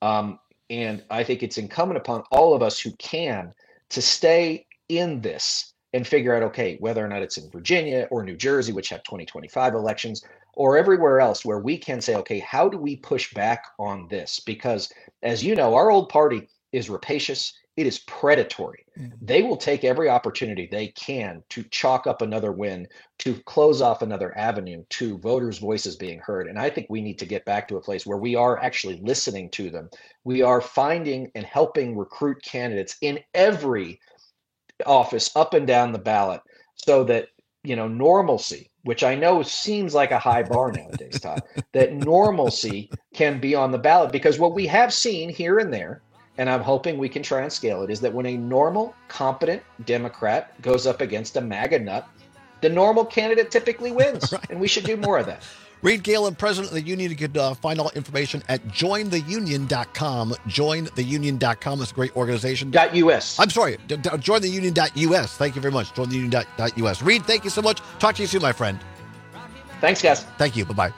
And I think it's incumbent upon all of us who can to stay in this and figure out, okay, whether or not it's in Virginia or New Jersey, which have 2025 elections, or everywhere else where we can say, okay, how do we push back on this? Because as you know, our old party is rapacious. It is predatory. They will take every opportunity they can to chalk up another win, to close off another avenue to voters' voices being heard. And I think we need to get back to a place where we are actually listening to them. We are finding and helping recruit candidates in every office up and down the ballot, so that normalcy, which I know seems like a high bar nowadays, Todd, that normalcy can be on the ballot. Because what we have seen here and there, and I'm hoping we can try and scale it, is that when a normal, competent Democrat goes up against a MAGA nut, the normal candidate typically wins. Right. And we should do more of that. Reed Galen, president of the union. You could find all information at jointheunion.com. Jointheunion.com is a great organization. .us. I'm sorry, jointheunion.us. Thank you very much. Jointheunion.us. Reed, thank you so much. Talk to you soon, my friend. Thanks, guys. Thank you. Bye-bye.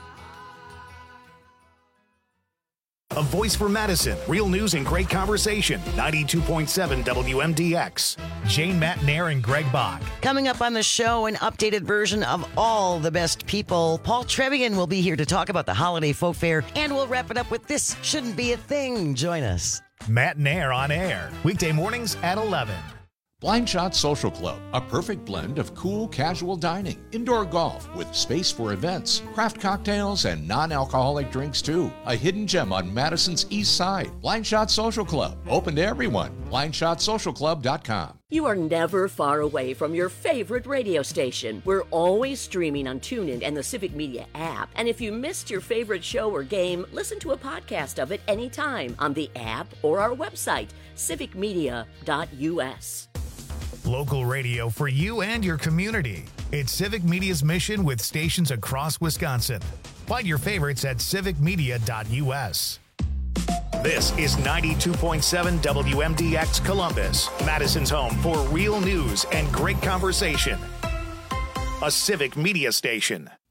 A voice for Madison. Real news and great conversation. 92.7 WMDX. Jane Matenaer and Greg Bach. Coming up on the show, an updated version of All the Best People. Paul Trevian will be here to talk about the holiday folk fair, and we'll wrap it up with This Shouldn't Be a Thing. Join us. Matenaer on air. Weekday mornings at 11. Blind Shot Social Club, a perfect blend of cool, casual dining, indoor golf with space for events, craft cocktails, and non-alcoholic drinks too. A hidden gem on Madison's East Side. Blind Shot Social Club, open to everyone. BlindShotSocialClub.com. You are never far away from your favorite radio station. We're always streaming on TuneIn and the Civic Media app. And if you missed your favorite show or game, listen to a podcast of it anytime on the app or our website, civicmedia.us. Local radio for you and your community. It's Civic Media's mission with stations across Wisconsin. Find your favorites at civicmedia.us. This is 92.7 WMDX Columbus, Madison's home for real news and great conversation. A Civic Media station.